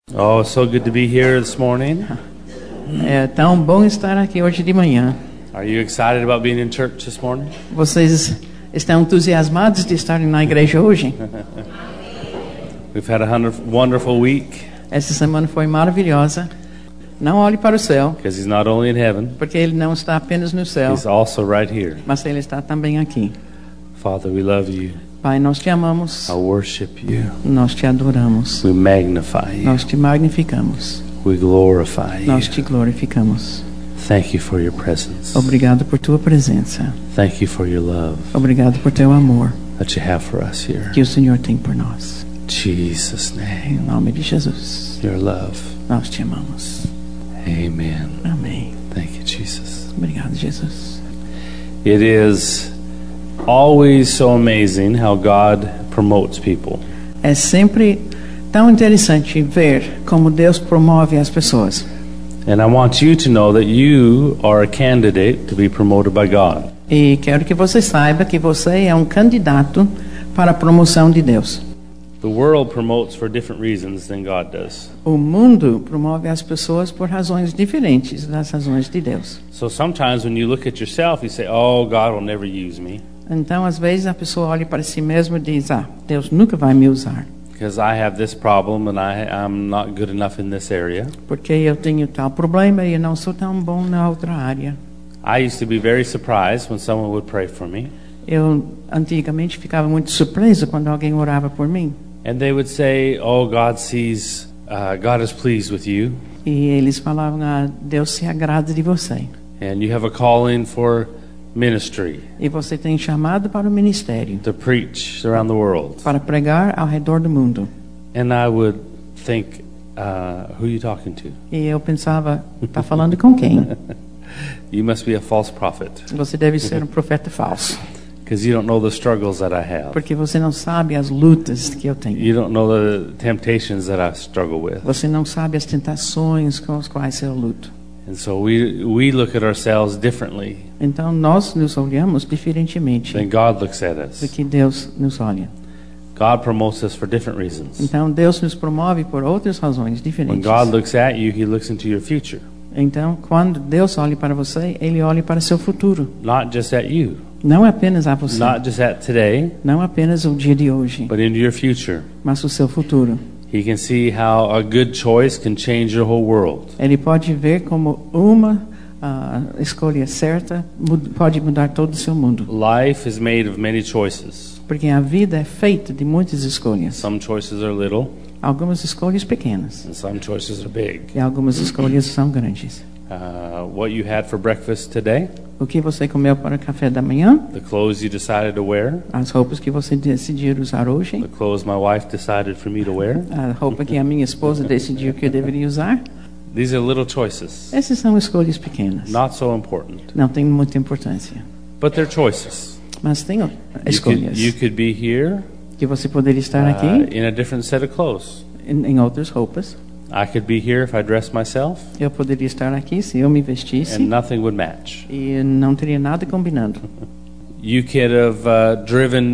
Oh, so good to be here this morning. É tão bom estar aqui hoje de manhã. Are you excited about being in church this morning? Vocês estão entusiasmados de estarem na igreja hoje? We've had a wonderful week Essa semana foi maravilhosa. Não olhe para o céu, because he's not only in heaven, porque ele não está apenas no céu, he's also right here. mas ele está também aqui. Father, we love you. Pai, nós te amamos, I worship you. nós te adoramos, We magnify you. nós te magnificamos, We glorify nós you. te glorificamos. Thank you for your presence. Obrigado por tua presença. Thank you for your love Obrigado por teu amor that you have for us here. que o Senhor tem por nós. Jesus' Em name, nome de Jesus, your love. nós te amamos. Amen. Amém. Thank you, Jesus. Obrigado, Jesus. It is always so amazing how God promotes people. É sempre tão interessante ver como Deus promove as pessoas. And I want you to know that you are a candidate to be promoted by God. E quero que você saiba que você é um candidato para a promoção de Deus. The world promotes for different reasons than God does. O mundo promove as pessoas por razões diferentes das razões de Deus. So sometimes when you look at yourself, you say, "Oh, God will never use me Então, às vezes, a pessoa olha para si mesma e diz: Deus nunca vai me usar, because I have this problem and I'm not good enough in this area." porque eu tenho tal problema e eu não sou tão bom na outra área. I used to be very surprised when someone would pray for me, Eu, antigamente, ficava muito surpreso quando alguém orava por mim. and they would say, "Oh, God sees, God is pleased with you, E eles falavam: Deus se agrada de você. and you have a calling for ministry E você tem chamado para o ministério, to preach around the world." para pregar ao redor do mundo. And I would think, who are you talking to? E eu pensava: está falando com quem? You must be a false prophet, Você deve ser um profeta falso, because you don't know the struggles that I have. porque você não sabe as lutas que eu tenho. You don't know the temptations that I struggle with. Você não sabe as tentações com as quais eu luto. And so we look at ourselves differently Então nós nos olhamos diferentemente than God looks at do us. que Deus nos olha. God promotes us for different reasons. Então Deus nos promove por outras razões When diferentes. God looks at you, He looks into your future, Então, quando Deus olha para você, Ele olha para seu futuro. not just at you, Não apenas a você, not just at today, não apenas o dia de hoje, but into your future. mas o seu futuro. He can see how a good choice can change your whole world. Ele pode ver como uma escolha certa pode mudar todo o seu mundo. Life is made of many choices. Porque a vida é feita de muitas escolhas. Some choices are little, Algumas escolhas pequenas and some choices are big. e algumas escolhas são grandes. What you had for breakfast today, O que você comeu para o café da manhã, the clothes you decided to wear, as roupas que você decidiu usar hoje, the clothes my wife decided for me to wear. a roupa que a minha esposa decidiu que eu deveria usar. These are little choices, Essas são escolhas pequenas. not so important, Não tem muita importância. but they're choices. Mas tem You escolhas could be here que você poderia estar aqui in a different set of clothes. em outras roupas. I could be here if I dressed myself, Eu poderia estar aqui se eu me vestisse and nothing would match. e não teria nada combinando. You could have driven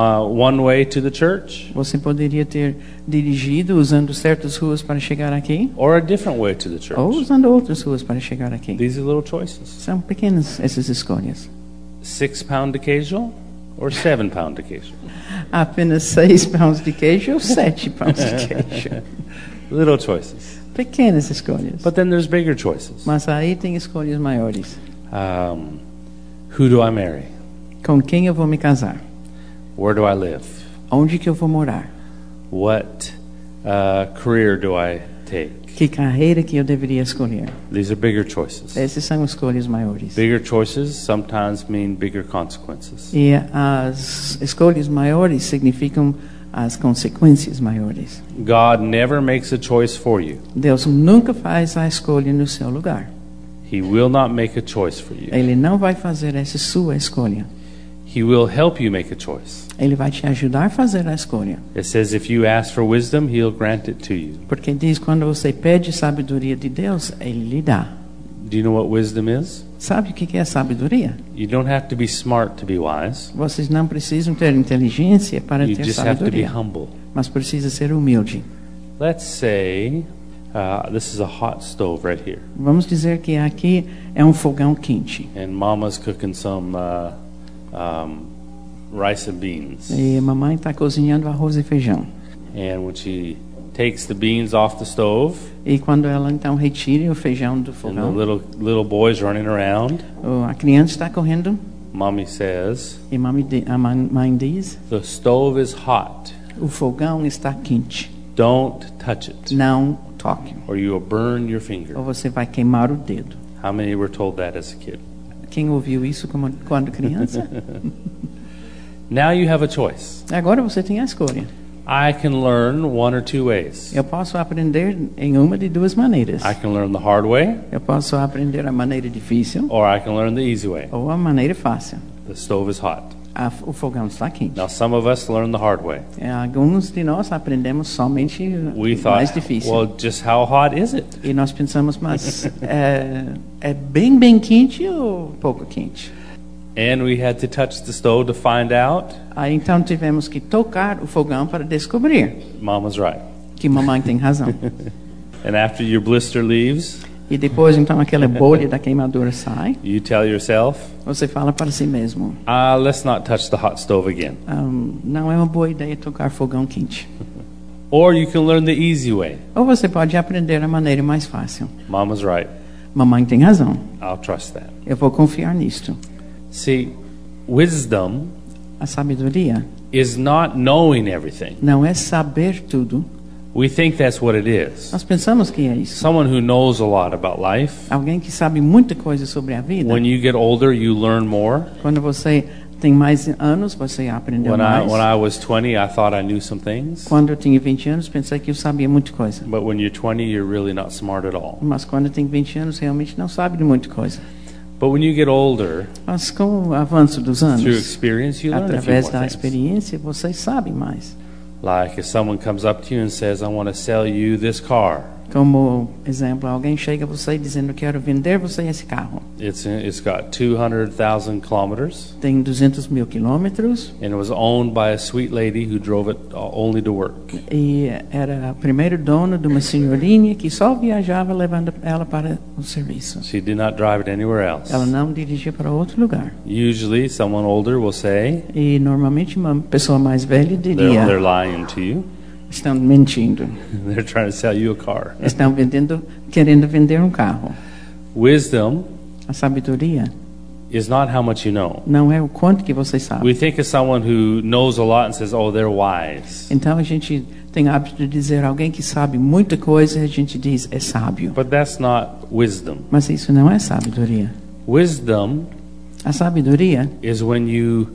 one way to the church, Você poderia ter dirigido usando certas ruas para chegar aqui or a different way to the church. ou usando outras ruas para chegar aqui. These are little choices. São pequenas essas escolhas. 6-pound occasional or 7-pound occasional. Apenas 6 pounds de queijo ou 7 pounds de queijo. Little choices. Pequenas escolhas. But then there's bigger choices. Mas aí tem escolhas maiores. Who do I marry? Com quem eu vou me casar? Where do I live? Onde que eu vou morar? What career do I take? Que carreira que eu deveria escolher? These are bigger choices. Essas são escolhas maiores. Bigger choices sometimes mean bigger consequences. E as escolhas maiores significam as consequências maiores. God never makes a choice for you. Deus nunca faz a escolha no seu lugar. He will not make a choice for you. Ele não vai fazer essa sua escolha. He will help you make a choice. Ele vai te ajudar a fazer a escolha. It says if you ask for wisdom, He'll grant it to you. Porque diz, quando você pede sabedoria de Deus, Ele lhe dá. Do you know what wisdom is? Sabe o que é sabedoria? You don't have to be smart to be wise. Vocês não precisam ter inteligência para You ter just have to be sabedoria, humble. mas precisa ser humilde. Let's say This is a hot stove right here. Vamos dizer que aqui é um fogão quente. And Mama's cooking some rice and beans. E a mamãe está cozinhando arroz e feijão. And when she takes the beans off the stove, E quando ela então retira o feijão do and the fogão, little boys running around, a criança está correndo Mommy says, e a mãe diz: the stove is hot. o fogão está quente. Don't touch it, Não toque, or you will burn your finger. ou você vai queimar o dedo. How many were told that as a kid? Quem ouviu isso quando criança? Now you have a choice. Agora você tem a escolha. I can learn one or two ways. Eu posso aprender em uma de duas maneiras. I can learn the hard way, Eu posso aprender a maneira difícil or I can learn the easy way. ou a maneira fácil. The stove is hot. O fogão está quente. Now some of us learn the hard way. Alguns de nós aprendemos somente We o thought, mais difícil. well, just how hot is it? E nós pensamos, mas é bem quente ou pouco quente? And we had to touch the stove to find out. Aí então tivemos que tocar o fogão para descobrir Mama's right. que mamãe tem razão. And after your blister leaves, E depois então aquela bolha da queimadura sai. you tell yourself, Você fala para si mesmo: let's not touch the hot stove again. não é uma boa ideia tocar fogão quente. Or you can learn the easy way. Ou você pode aprender a maneira mais fácil. Mama's right. Mamãe tem razão. I'll trust that. Eu vou confiar nisto. See, wisdom A sabedoria is not knowing everything. não é saber tudo. We think that's what it is. Nós pensamos que é isso. Someone who knows a lot about life. Alguém que sabe muita coisa sobre a vida. When you get older, you learn more. Quando você tem mais anos, você aprendeu mais. When I was 20, I thought I knew some things. Quando eu tinha 20 anos, pensei que eu sabia muita coisa. But when you're 20, you're really not smart at all. Mas quando eu tenho 20 anos, realmente não sabe de muita coisa. But when you get older, Mas com o avanço dos through anos, experience, you learn a few através more da things. experiência, você sabe mais. Like if someone comes up to you and says, I want to sell you this car. Como exemplo, alguém chega a você dizendo: quero vender você esse carro. It's got 200,000 kilometers, Tem 200 mil quilômetros and it was owned by a sweet lady who drove it only to work. e era o primeiro dono de uma senhorinha que só viajava levando ela para o serviço. She did not drive it anywhere else. Ela não dirigia para outro lugar. Usually, someone older will say, E normalmente uma pessoa mais velha they're diria: lying to you. estão mentindo, They're trying to sell you a car. estão querendo vender um carro. Wisdom A sabedoria is not how much you know. não é o quanto que você sabe. We think of someone who knows a lot and says, oh, they're wise. Então a gente tem hábito de dizer alguém que sabe muita coisa, a gente diz é sábio. But that's not wisdom. Mas isso não é sabedoria. Wisdom A sabedoria is when you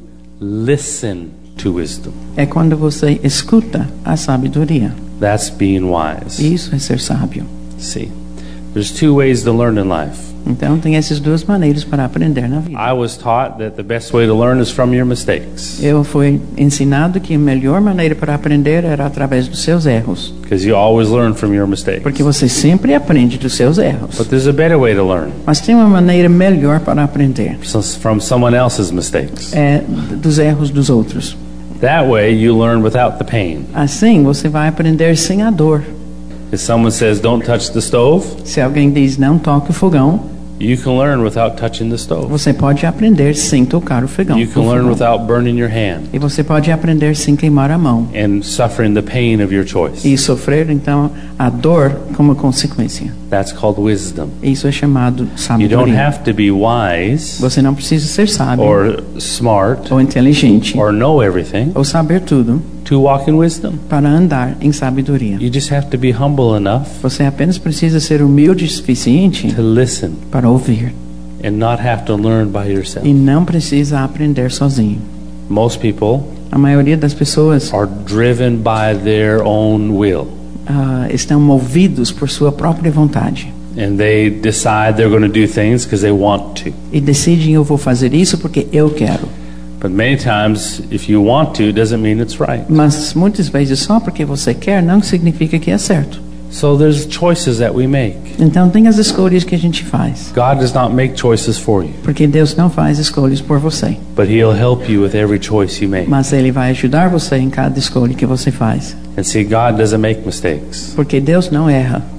listen to wisdom. é quando você escuta a sabedoria. That's being wise. Isso é ser sábio. See, there's two ways to learn in life. Então tem essas duas maneiras para aprender na vida. I was taught that the best way to learn is from your mistakes, Eu fui ensinado que a melhor maneira para aprender era através dos seus erros, because you always learn from your mistakes. porque você sempre aprende dos seus erros. But there's a better way to learn, Mas tem uma maneira melhor para aprender, from someone else's mistakes. é dos erros dos outros. That way you learn without the pain. Assim você vai aprender sem a dor. If someone says don't touch the stove, Se alguém diz não toque o fogão, you can learn without touching the stove. você pode aprender sem tocar o fogão. You can learn without burning your hand E você pode aprender sem queimar a mão and suffering the pain of your choice. e sofrer então a dor como consequência. That's called wisdom. Isso é chamado You don't sabedoria. have to be wise Você não precisa ser sábio or smart ou inteligente or know everything ou saber tudo to walk in wisdom. para andar em sabedoria. You just have to be humble enough Você apenas precisa ser humilde o suficiente to listen para ouvir and not have to learn by yourself. e não precisa aprender sozinho. Most people A maioria das pessoas are driven by their own will, estão movidos por sua própria vontade and they decide they're going to do things because they want to. e decidem: eu vou fazer isso porque eu quero. But many times, if you want to, it doesn't mean it's right. Mas muitas vezes só porque você quer não significa que é certo. So there's choices that we make. Então tem as escolhas que a gente faz, God does not make choices for you, porque Deus não faz escolhas por você, but He'll help you with every choice you make. mas Ele vai ajudar você em cada escolha que você faz, And see, God doesn't make mistakes. porque Deus não erra.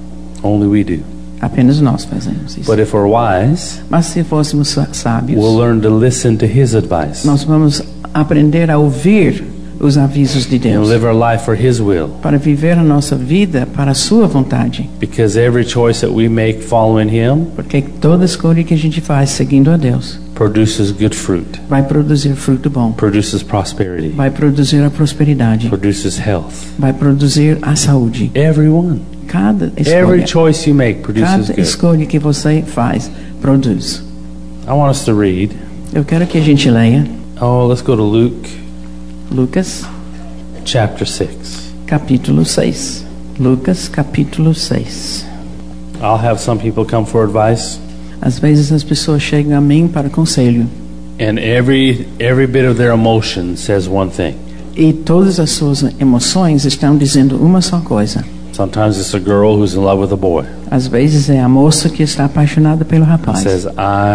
Only we do. Apenas nós fazemos isso. But if we're wise, Mas se fôssemos sábios, we'll learn to listen to His advice nós vamos aprender a ouvir os avisos de and Deus, live our life for His will. para viver a nossa vida para a sua vontade. Because every choice that we make following Him Porque toda escolha que a gente faz seguindo a Deus produces good fruit, vai produzir fruto bom, produces prosperity, vai produzir a prosperidade, produces health. vai produzir a saúde. Everyone. Cada Every escolha, choice you make produces cada good. escolha que você faz produz. I want us to read. Eu quero que a gente leia Oh, let's go to Luke Lucas chapter 6. capítulo 6. Lucas capítulo 6. I'll have some people come for advice, Às vezes as pessoas chegam a mim para conselho and every bit of their emotion says one thing. e todas as suas emoções estão dizendo uma só coisa. Sometimes it's a girl who's in love with a boy. Às vezes é a moça que está apaixonada pelo rapaz Says,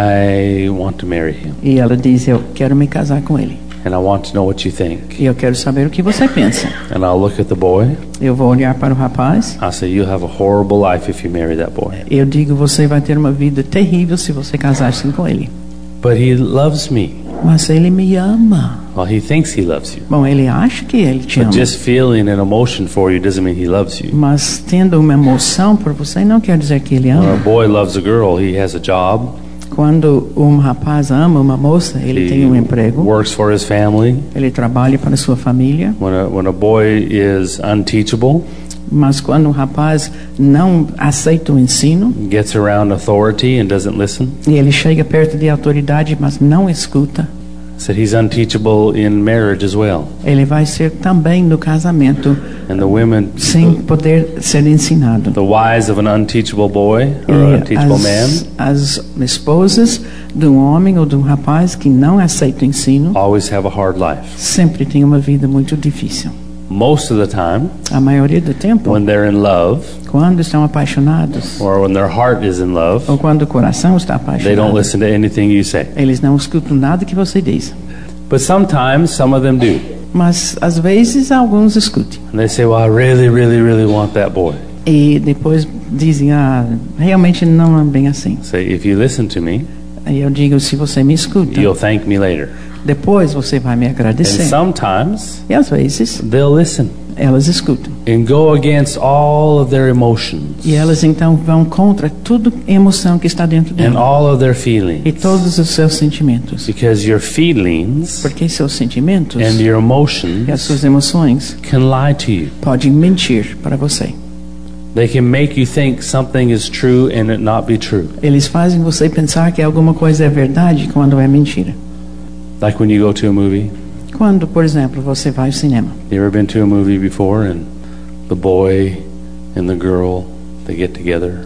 I want to marry him, e ela diz: eu quero me casar com ele and I want to know what you think. e eu quero saber o que você pensa. And I'll look at the boy. Eu vou olhar para o rapaz. I'll say, you'll have a horrible life if you marry that boy. Eu digo: você vai ter uma vida terrível se você casar-se com ele. But he loves me. Mas ele me ama. Well, he thinks he loves you. Bom, ele acha que ele te ama. But just feeling an emotion for you doesn't mean he loves you. Mas tendo uma emoção por você não quer dizer que ele When a ama. boy loves a girl, he has a job. Quando um rapaz ama uma moça, ele tem um He emprego, works for his family. ele trabalha para sua família. When a boy is unteachable, Mas quando um rapaz não aceita o ensino gets around authority and doesn't listen, e ele chega perto de autoridade, mas não escuta, said he's unteachable in marriage as well. ele vai ser também no casamento And the women, sem poder ser ensinado. the wives of an unteachable boy or E unteachable man as esposas de um homem ou de um rapaz que não aceita o ensino always have a hard life. sempre têm uma vida muito difícil. Most of the time, A maioria do tempo, when they're in love quando estão apaixonados or when their heart is in love, ou quando o coração está they don't apaixonado, listen to anything you say. eles não escutam nada que você diz. But sometimes some of them do. Mas às vezes alguns escutam And they say, well, I really, really, really want that boy. e depois dizem: realmente não é bem assim. Say, if you listen to me, Aí eu digo: se você me escuta, you'll thank me later. depois você vai me And agradecer. sometimes E às vezes they'll listen elas escutam. and go against all of their emotions E elas então vão contra tudo emoção que está dentro and dela all of their e feelings. todos os seus sentimentos. Because your feelings Porque seus sentimentos and your e as emotions suas emoções can lie to you. podem mentir para você. They can make you think something is true and it not be true. Eles fazem você pensar que alguma coisa é verdade quando é mentira. Like when you go to a movie. Quando, por exemplo, você vai ao cinema. You ever been to a movie before and the boy and the girl, they get together?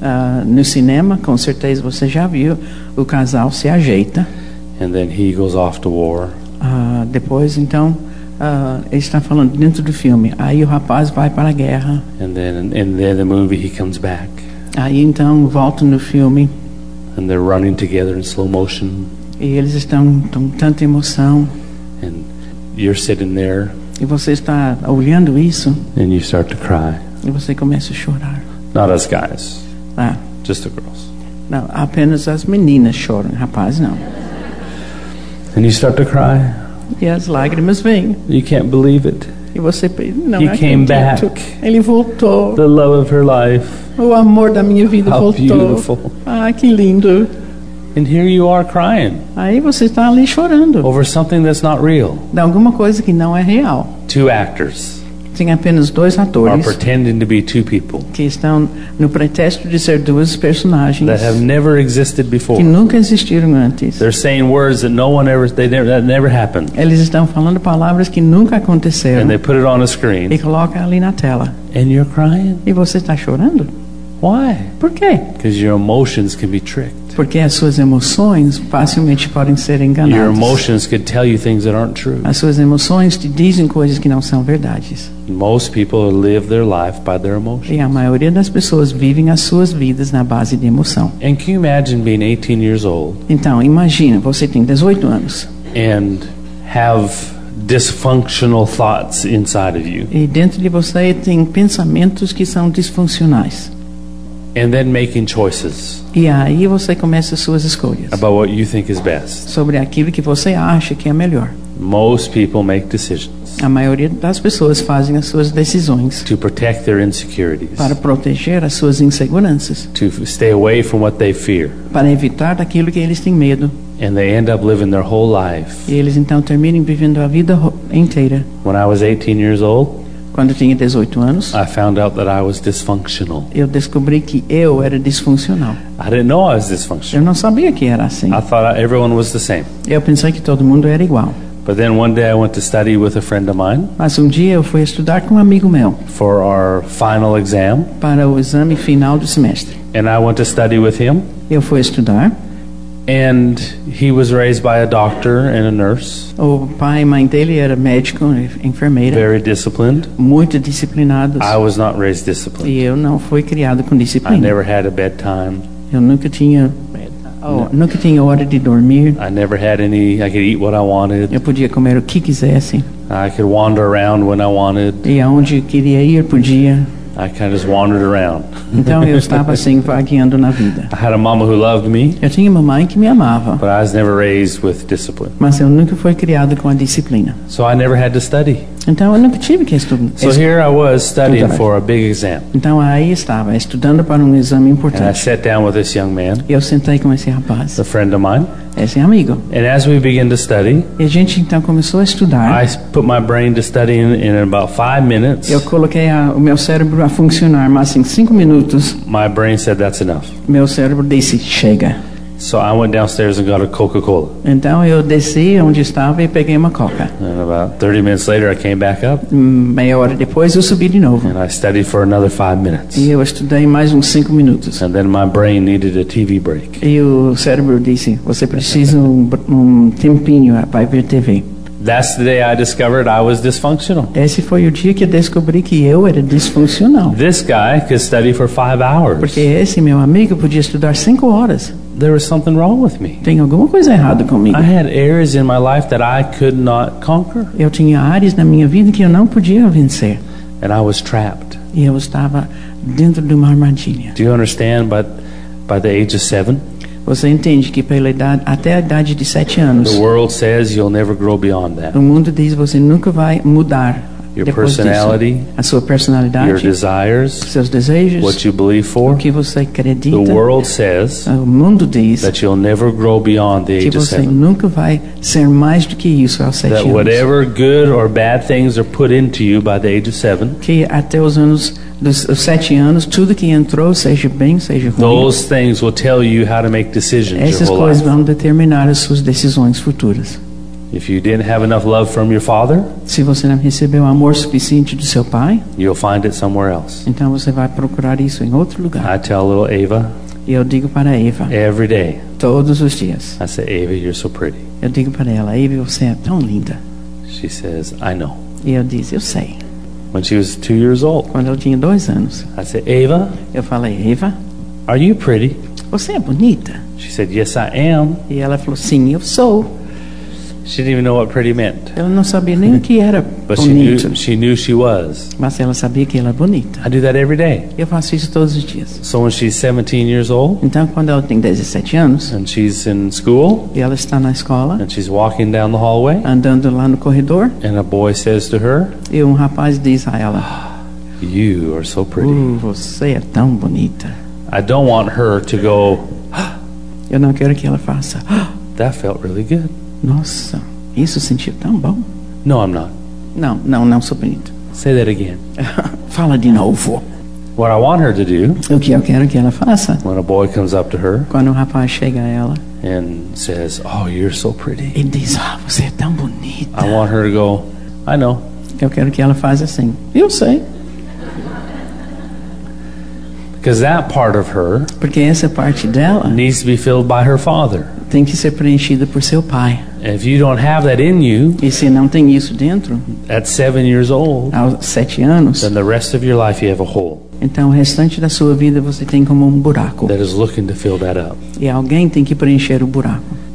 No cinema, com certeza você já viu, o casal se ajeita. And then he goes off to war. Depois, então, ele está falando dentro do filme. Aí o rapaz vai para a guerra. And then the movie he comes back. Aí então volta no filme And they're running together in slow motion. e eles estão com tanta emoção. And you're sitting there E você está olhando isso and you start to cry. e você começa a chorar. Not us guys, Ah, just the girls. não, apenas as meninas choram, rapaz não. And you start to cry. E as lágrimas vêm. You can't believe it. E você pensa: não He came acredito. back. Ele voltou. The love of her life. O amor da minha vida How voltou. beautiful. Ah, que lindo. And here you are crying Aí você está ali chorando over something that's not real. de alguma coisa que não é real. Two actors Tem apenas dois are atores pretending to be two people que estão no pretexto de ser duas personagens that have never existed before. que nunca existiram antes. They're saying words that that never happened. Eles estão falando palavras que nunca aconteceram And they put it on a e screen. colocam ali na tela. And you're crying. E você está chorando? Why? Por quê? Because your emotions can be tricked. Porque as suas emoções facilmente podem ser Your enganadas. emotions could tell you things that aren't true. As suas emoções te dizem coisas que não são verdades. Most people live their life by their emotions. E a maioria das pessoas vivem as suas vidas na base de emoção. And can you imagine being 18 years old Então, imagina, você tem 18 anos and have dysfunctional thoughts inside of you? e dentro de você tem pensamentos que são disfuncionais. and then making choices E aí você começa as suas escolhas about what you think is best. sobre aquilo que você acha que é melhor. Most people make decisions A maioria das pessoas fazem as suas decisões to protect their insecurities, para proteger as suas inseguranças, to stay away from what they fear, para evitar daquilo que eles têm medo. and they end up living their whole life. E eles então terminam vivendo a vida inteira. When I was 18 years old, Quando eu tinha 18 anos, I found out that I was dysfunctional. eu descobri que eu era disfuncional. I didn't know I was Eu dysfunctional. não sabia que era assim. I thought everyone was the same. Eu pensei que todo mundo era igual. But then one day I went to study with a friend of mine Mas um dia eu fui estudar com um amigo meu for our final exam, para o exame final do semestre. and I went to study with him. Eu fui estudar. And he was raised by a doctor and a nurse, O pai e mãe dele era médico, enfermeira, very disciplined. muito disciplinados. I was not raised disciplined. E eu não fui criado com I disciplina. never had a bedtime. Eu nunca tinha hora de dormir. I never had any, I could eat what I wanted. Eu podia comer o que quisesse. I could wander around when I wanted. E aonde eu queria ir, podia. I kind of just wandered around. Então eu estava assim, vagueando na vida. I had a mama who loved me, Eu tinha uma mãe que me amava, but I was never raised with discipline. mas eu nunca fui criado com a disciplina. So I never had to study. Então eu nunca tive que estudar. So here I was studying Estudar. for a big exam. Então aí estava, estudando para um exame And I importante. sat down with this young man, Eu sentei com esse rapaz, a friend of mine. esse amigo. And as we began to study, E a gente então começou a estudar. I put my brain to study in about 5 minutes. Eu coloquei o meu cérebro a funcionar, mas em 5 minutos, My brain said that's enough. meu cérebro disse, chega. So I went downstairs and got a Coca-Cola. Então eu desci onde estava e peguei uma coca. And about 30 minutes later, I came back up Meia hora depois eu subi de novo. and I studied for another 5 minutes. E eu estudei mais uns 5 minutos. And then my brain needed a TV break. E o cérebro disse, você precisa um tempinho para ver TV. That's the day I discovered I was dysfunctional. Esse foi o dia que eu descobri que eu era disfuncional. This guy could study for 5 hours. Porque esse meu amigo podia estudar 5 horas. There was something wrong with me. Tem alguma coisa errada comigo. I had areas in my life that I could not conquer, Eu tinha áreas na minha vida que eu não podia vencer. and I was trapped. E eu estava dentro de uma armadilha. Do you understand? By the age of 7, Você entende que pela idade, até a idade de 7 anos, the world says you'll never grow beyond that. o mundo diz você nunca vai mudar Your depois personality, disso. A sua your personalidade, desires, seus desejos, what you believe o for. que você acredita. The world says O mundo diz that you'll never grow beyond the que age of você 7. nunca vai ser mais do que isso aos 7 That anos. whatever good or bad things are put into you by the age of 7, Que até os anos dos 7 anos, tudo que entrou, seja bem, seja ruim, those things will tell you how to make decisions essas your whole coisas life. vão determinar as suas decisões futuras. If you didn't have enough love from your father, Se você não recebeu amor suficiente do seu pai, you'll find it somewhere else. então você vai procurar isso em outro lugar. I tell little Ava E eu digo para Eva, every day, todos os dias, I say, Ava, you're so pretty. eu digo para ela, Eva, você é tão linda. She says, I know. E eu disse, eu sei. When she was 2 years old, Quando eu tinha 2 anos, I said, Ava, eu falei, Eva, are you pretty? você é bonita. She said, yes, I am. E ela falou, sim, eu sou. She didn't even know what pretty meant, Ela não sabia nem o que era but bonito, she knew she was. mas ela sabia que ela é bonita. I do that every day. Eu faço isso todos os dias. So when she's 17 years old Então, quando ela tem 17 anos, and she's in school e ela está na escola, and she's walking down the hallway andando lá no corredor, and a boy says to her, e um rapaz diz a ela, you are so pretty. você é tão bonita. I don't want her to go, Eu não quero que ela faça, that felt really good. nossa, isso sentiu tão bom. No, I'm not. Não sou bonita. Say that again. Fala de novo. What I want her to do O que eu quero que ela faça, when a boy comes up to her quando um rapaz chega a ela and says, oh, you're so pretty, e diz, você é tão bonita. I want her to go, I know. Eu quero que ela faça assim, eu sei. Because that part of her Porque essa parte dela needs to be filled by her father. tem que ser preenchida por seu pai. And if you don't have that in you E se não tem isso dentro, at 7 years old, aos 7 anos, then the rest of your life you have a hole então o restante da sua vida você tem como um buraco. that is looking to fill that up. E alguém tem que preencher o buraco.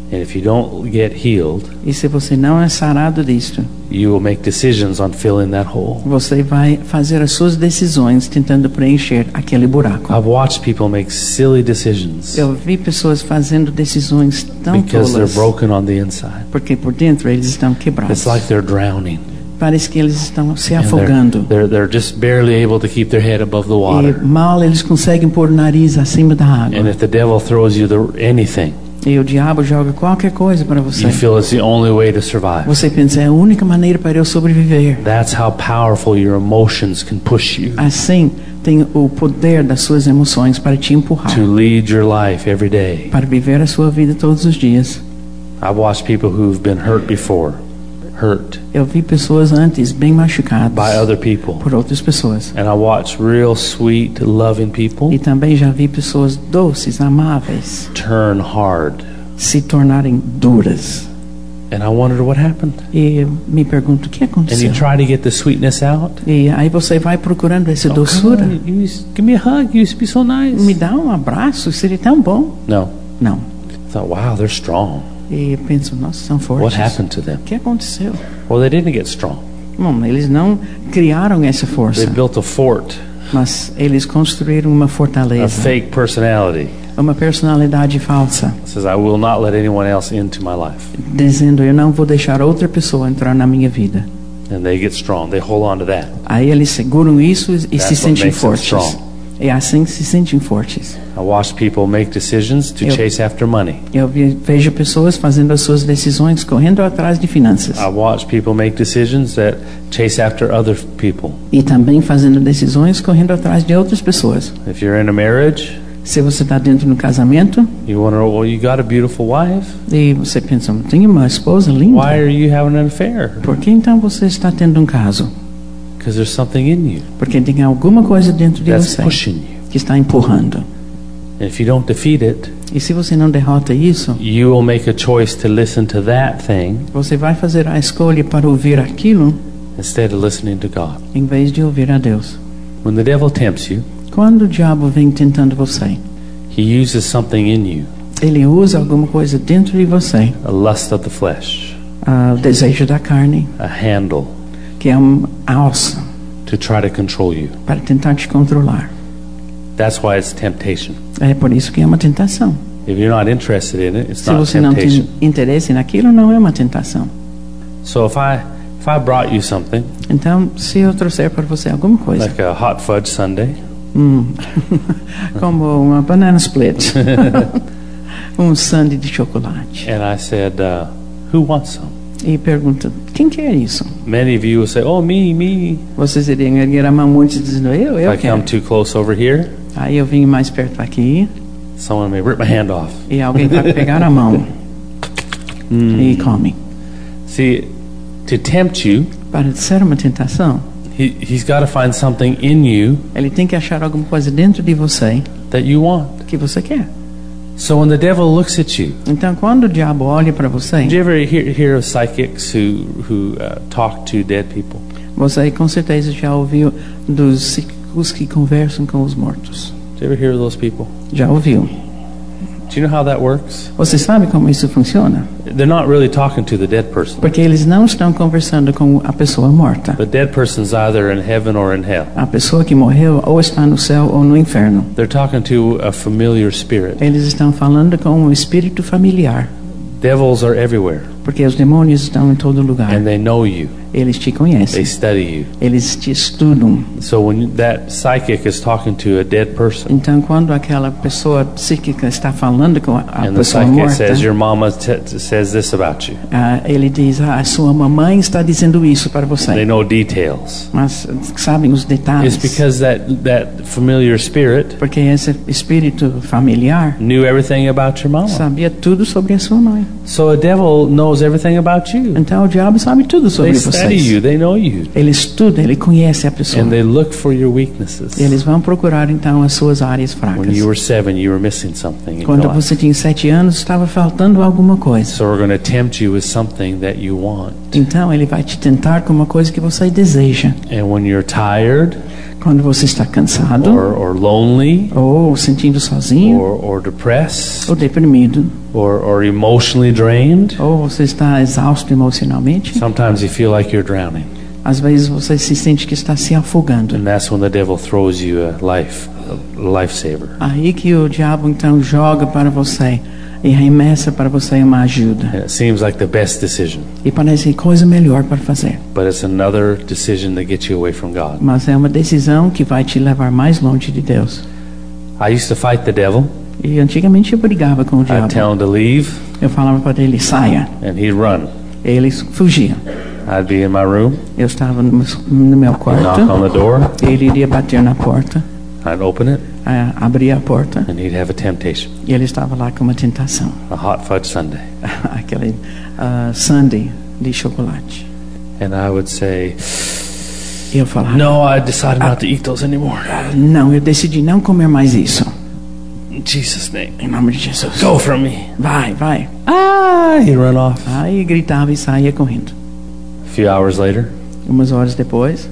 And if you don't get healed, E se você não é sarado disto, you will make decisions on filling that hole. você vai fazer as suas decisões tentando preencher aquele buraco. I've watched people make silly decisions Eu vi pessoas fazendo decisões tão because they're tolas, broken on the inside. porque por dentro eles estão quebrados. It's like they're drowning. Parece que eles estão se And afogando. they're just barely able to keep their head above the E water. mal eles conseguem pôr o nariz acima da água. And if the devil throws you anything, E o diabo joga qualquer coisa para você. you feel it's the only way to survive. Você pensa, é a única maneira para eu sobreviver. That's how powerful your emotions can push you Assim, tem o poder das suas emoções para te empurrar, to lead your life every day. para viver a sua vida todos os dias. I've watched people who've been hurt before, hurt Eu vi pessoas antes bem machucadas by other people. por outras pessoas. And I watched real sweet, loving people E também já vi pessoas doces, amáveis, turn hard. se tornarem duras. And I wondered what happened. E eu me pergunto, o que And aconteceu? you try to get the sweetness out. E aí você vai procurando essa Oh, come doçura. on, give me a hug. You used to be so nice. Me dá um abraço, seria tão bom. No. Não. I thought, wow, they're strong. E eu penso, nossa, são What fortes. happened to them? O que aconteceu? Well, they didn't get strong. Bom, eles não criaram essa They força, built a fort, mas eles construíram uma a fortaleza, fake personality. uma personalidade falsa, It says, I will not let anyone else into my life. dizendo, eu não vou deixar outra pessoa entrar na minha vida. And they get strong. They hold on to that. Aí eles seguram isso e That's se what sentem makes them fortes. strong. É assim que se sentem fortes. I watch people make decisions to Eu- chase after money. Eu vejo pessoas fazendo as suas decisões, correndo atrás de finanças. I watch people make decisions that chase after other people. E também fazendo decisões, correndo atrás de outras pessoas. If you're in a marriage, Se você está dentro do casamento you wonder, well, you got a beautiful wife. e você pensa, eu tenho uma esposa linda, Why are you having an affair? por que então você está tendo um caso? Because there's something in you Porque tem alguma coisa dentro de that's você pushing you. que está empurrando. And if you don't defeat it, E se você não derrota isso, you will make a choice to listen to that thing você vai fazer a escolha para ouvir aquilo instead of listening to God. em vez de ouvir a Deus. When the devil tempts you, Quando o diabo vem tentando você, he uses something in you, ele usa alguma coisa dentro de você, a lust of the flesh, o desejo da carne, a handle que é uma alça to try to control you. para tentar te controlar. That's why it's temptation. É por isso que é uma tentação. If you're not interested in it, it's Se not você não temptation. tem interesse naquilo, não é uma tentação. So if I brought you something Então, se eu trouxer para você alguma coisa, like a hot fudge sundae, como uma banana split, sundae de chocolate, and I said, "Who wants some?" e pergunta, quem quer isso? Many of you will say, "Oh, me." Vocês iriam erguer a mão muitos dizendo, eu If I quero. come too close over here, Aí eu vim mais perto aqui, someone may rip my hand off. e alguém vai pegar a mão e come. See, to tempt you, Para ser uma tentação, he's got to find something in you ele tem que achar alguma coisa dentro de você that you want. que você quer. So when the devil looks at you, Então, quando o diabo olha para você, did you ever hear of psychics who talk to dead people? você com certeza já ouviu dos psíquicos que conversam com os mortos. Did you ever hear of those people? Já ouviu? Do you know how that works? Você sabe como isso funciona? They're not really talking to the dead person. Porque eles não estão conversando com a pessoa morta. The dead person's either in heaven or in hell. A pessoa que morreu ou está no céu ou no inferno. They're talking to a familiar spirit. Eles estão falando com um espírito familiar. Devils are everywhere, Porque os demônios estão em todo lugar. and they know you. Eles te They conhecem. study you. Eles te estudam. So when that psychic is talking to a dead person, Então, quando aquela pessoa psíquica está falando com a and the pessoa psychic morta, says, "Your mama says this about you," ele diz, a sua mamãe está dizendo isso para they você. know details. Mas sabem os detalhes. It's because that familiar spirit Porque esse espírito familiar knew everything about your mama. sabia tudo sobre a sua mãe. So a devil knows everything about you. Então o diabo sabe tudo sobre They study vocês. you. They know you, Ele estuda, ele conhece a pessoa. and they look for your weaknesses. E eles vão procurar então as suas áreas When fracas. you were 7, you were missing something in your Quando life. você tinha 7 anos, estava faltando alguma coisa. So we're going to tempt you with something that you want. Então ele vai te tentar com uma coisa que você deseja. And when you're tired, Quando você está cansado, or lonely, ou sentindo sozinho, or depressed, ou deprimido, or emotionally drained. ou você está exausto emocionalmente, Sometimes you feel like you're drowning, às vezes você se sente que está se afogando. and that's when the devil throws you a lifesaver. Aí que o diabo então joga para você e arremessa para você uma ajuda. And it seems like the best decision, E parece coisa melhor para fazer. but it's another decision that gets you away from God. Mas é uma decisão que vai te levar mais longe de Deus. I used to fight the devil. E antigamente eu brigava com o I'd diabo. tell him to leave, Eu falava para ele, saia. and he'd run. Ele fugia. I'd be in my room, Eu estava no meu knock quarto. on the door, Ele iria bater na porta, I'd open it, abria a porta and he'd have a temptation, e ele estava lá com uma tentação. a hot fudge sundae. Aquele sundae de chocolate. And I would say, E eu falava, no, I decided not to eat those anymore. não, eu decidi não comer mais isso. In Jesus' name. Em nome de Jesus. Go from me. Vai, vai. Ah, he'd run off. Aí gritava e saía correndo. A few hours later, Umas horas depois,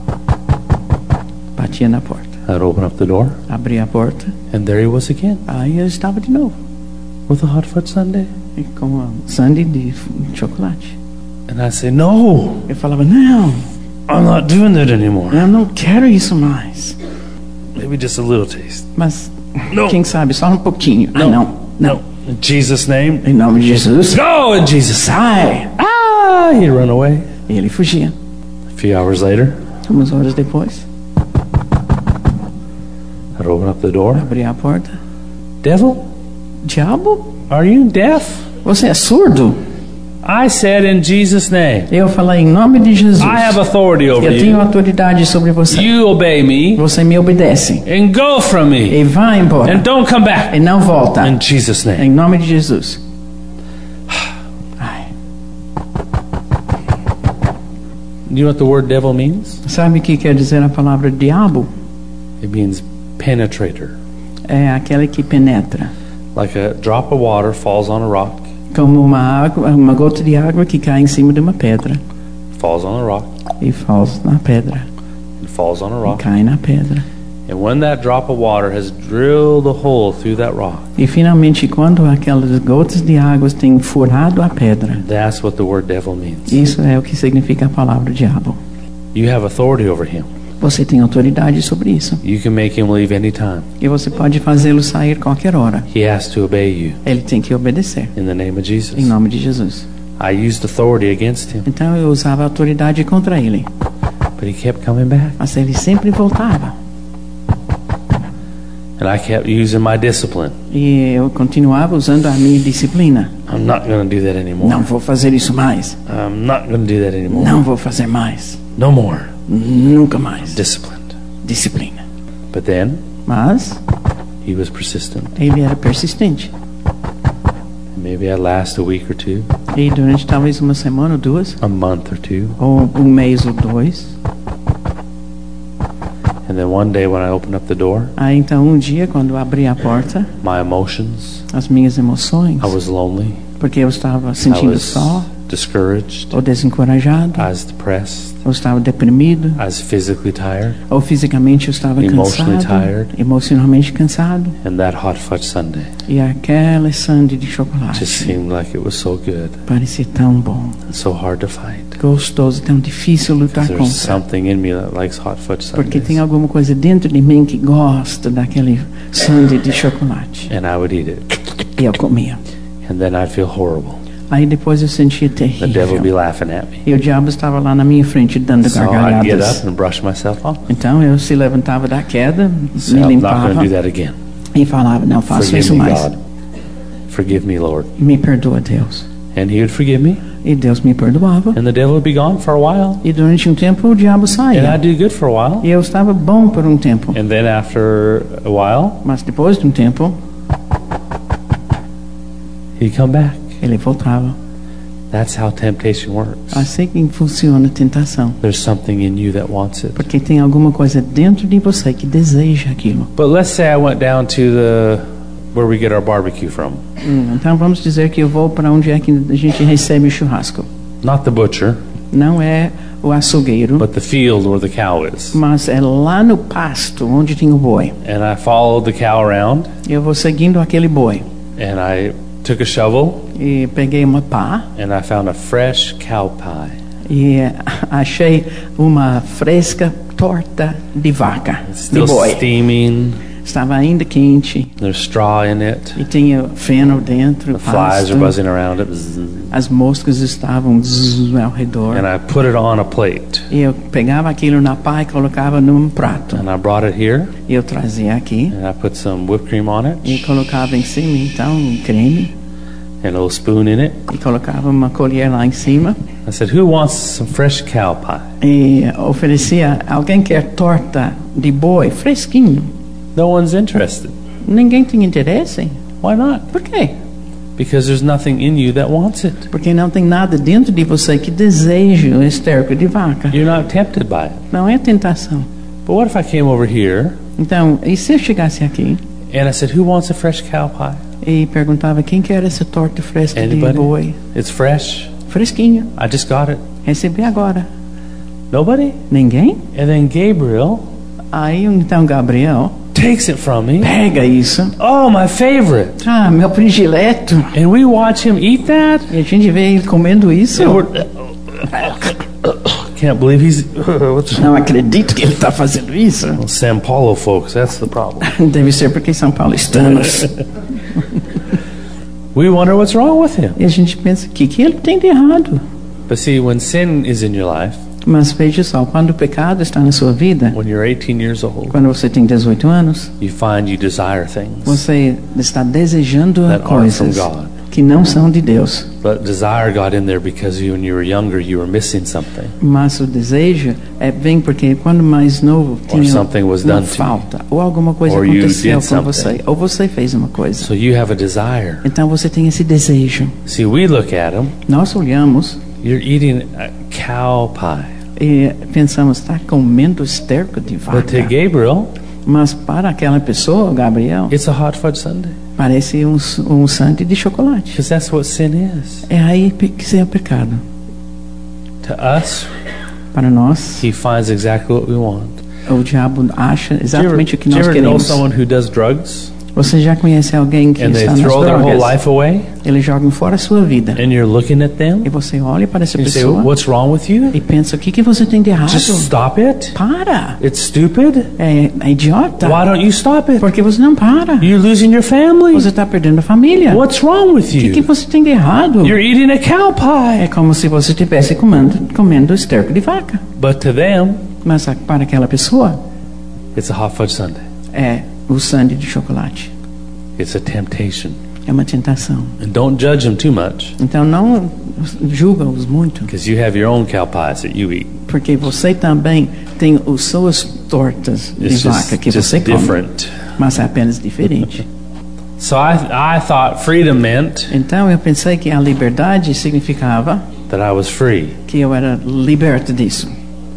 batia na porta. I'd open up the door, Abria a porta. and there he was again, Aí eu estava de novo. with a hot fudge sundae. E com uma sundae de chocolate. And I'd say, no, Eu falava, não, I'm not doing that anymore. eu não quero isso mais. Maybe just a little taste. Mas, No. quem sabe, só um pouquinho. Ah, não. In Jesus' name, Em nome de Jesus. go in Jesus' Sai! Ah, he'd run away. E ele fugia. A few hours later, Umas horas depois, I'd open up the door. abria a porta. Devil, Diabo, are you deaf? você é surdo? I said in Jesus' name. Eu falei, em nome de Jesus. I have authority over Eu tenho you. autoridade sobre você. You obey me Você me obedece. and go from me E vai embora. and don't come back E não volta. in Jesus' Em name. nome de Jesus. Ai. You know what the word devil means? Sabe o que quer dizer a palavra diabo? It means penetrator. É aquele que penetra. Like a drop of water falls on a rock, Como uma gota de água que cai em cima de uma pedra. falls on a rock, E falls na pedra. and falls on a E rock. cai na pedra. And when that drop of water has drilled a hole through that rock, E finalmente, quando aquelas gotas de água têm furado a pedra, that's what the word devil means. isso é o que significa a palavra diabo. You have authority over him. Você tem autoridade sobre isso. You can make him leave anytime. E você pode fazê-lo sair qualquer hora. He has to obey you Ele tem que obedecer. in the name of Jesus. Em nome de Jesus. I used authority against him, Então eu usava autoridade contra ele. but he kept coming back. Mas ele sempre voltava. And I kept using my discipline. E eu continuava usando a minha disciplina. I'm not going to do that anymore. Não vou fazer isso mais. I'm not going to do that anymore. Não vou fazer mais. No more. Nunca mais. Disciplined. Disciplina. But then Mas he was persistent. ele era persistente. Maybe I'd last a week or two, E durante talvez uma semana ou duas, a month or two. ou um mês ou dois, And then one day when I opened up the door, aí então um dia quando eu abri a porta, my emotions, as minhas emoções, I was lonely, porque eu estava I sentindo was só, discouraged, ou desencorajado, I was depressed, ou estava deprimido, I was physically tired, ou fisicamente eu estava Emotionally cansado, tired. emocionalmente cansado, and that hot fudge sundae e aquela sundae de just chocolate seemed like it was so good parecia tão bom, and so hard to fight. gostoso, tão difícil lutar There's contra. something in me that likes hot fudge Porque tem sundaes, alguma coisa dentro de mim que gosta daquele sundae de chocolate. and I would eat it, E eu comia. and then I'd feel horrible. Aí depois eu sentia The devil would be terrível. laughing at me. E o diabo estava lá na minha frente dando So I'd get gargalhadas. up and brush myself off. Então eu se levantava da queda, So me I'm not limpava going to do that again. e falava, não faço Forgive isso me, mais. God. Forgive me, Lord. Me perdoa, Deus. And he would forgive me, E Deus me perdoava. and the devil would be gone for a while, E durante um tempo o diabo and saía. I'd do good for a while. E eu estava bom por um tempo. And then after a while, Mas depois de um tempo, he'd come back. ele voltava. That's how temptation works. Assim que funciona a tentação. There's something in you that wants it. Porque tem alguma coisa dentro de você que deseja aquilo. But let's say I went down to where we get our barbecue from. Então vamos dizer que eu vou para onde é que a gente recebe o churrasco. Not the butcher, não é o açougueiro, but the field where the cow is. mas é lá no pasto onde tinha o boi. And I followed the cow around, Eu vou seguindo aquele boi and I took a shovel, e peguei uma pá and I found a fresh cow pie. e achei uma fresca torta de vaca, de Still boi. steaming. Estava ainda quente There's straw in it. e tinha feno dentro, The flies are pasto. buzzing around it. Bzzz. As moscas estavam ao redor. And I put it on a plate. E eu pegava aquilo na pá e colocava num prato. And I brought it here, E eu trazia aqui and I put some whipped cream on e it, colocava em cima então um creme and a little spoon in it. e colocava uma colher lá em cima I said, who wants some fresh cow pie? e oferecia, alguém quer torta de boi fresquinho? No one's interested. Ninguém tinha interesse? Why not? Por quê? Because there's nothing in you that wants it. Porque não tem nada dentro de você que deseja o esterco de vaca. You're not tempted by it. Não é tentação. But what if I came over here Então, e se eu chegasse aqui and I said, who wants a fresh cow pie? e perguntava quem quer essa torta fresca Anybody? de boi? It's fresh. Fresquinha. I just got it. Recebi agora. Nobody? Ninguém? And then Gabriel Aí então Gabriel takes it from me. pega isso. Oh, my favorite. Ah, meu predileto. And we watch him eat that. E a gente vê ele comendo isso. And we're, can't believe he's. What's Não acredito que ele está fazendo isso. São Paulo folks? That's the problem. Deve ser porque são paulistanos. We wonder what's wrong with him. E a gente pensa, o que ele tem de errado? But see, when sin is in your life, Mas veja só, quando o pecado está na sua vida, when you're 18 years old, quando você tem 18 anos, you find you desire things você está desejando that aren't from coisas God. que não são de Deus. But desire got in there because when you were younger, you were missing something. Mas o desejo vem porque quando mais novo tinha something was uma done to you. falta, ou alguma coisa Or you aconteceu did com something. você, ou você fez uma coisa. So you have a desire. Então você tem esse desejo. See, we look at him. Nós olhamos You're eating a cow pie. e pensamos, está comendo esterco de But to vaca. Gabriel, Mas para aquela pessoa, Gabriel, it's a hot fudge sundae. parece um sundae de chocolate. Because that's what sin is. É aí que é o pecado. To us, Para nós, he finds exactly what we want. o diabo acha Do you exatamente o que ever nós know queremos. someone who does drugs Você já conhece alguém que and they está nas throw their whole drogas? life away, Eles jogam fora a sua vida. and you're looking at them E você olha para essa and you say, pessoa "What's wrong with you? e pensa, o que você tem de errado? Just stop it. Para! It's stupid. É idiota. Why don't you stop it? Porque você não para. You're losing your family. Você está perdendo a família. What's wrong with O que you? você tem de errado? You're eating a cow É pie." como se você estivesse comendo esterco de vaca. But to them, Mas para aquela pessoa, it's a hot fudge sundae. é o sundae de chocolate. It's a temptation. É uma tentação. And don't judge them too much, Então não julga-os muito, because you have your own cow pies that you eat. porque você também tem as suas tortas de It's vaca que just você come, different. mas é apenas diferente. So I thought freedom meant Então eu pensei que a liberdade significava that I was free. que eu era liberto disso.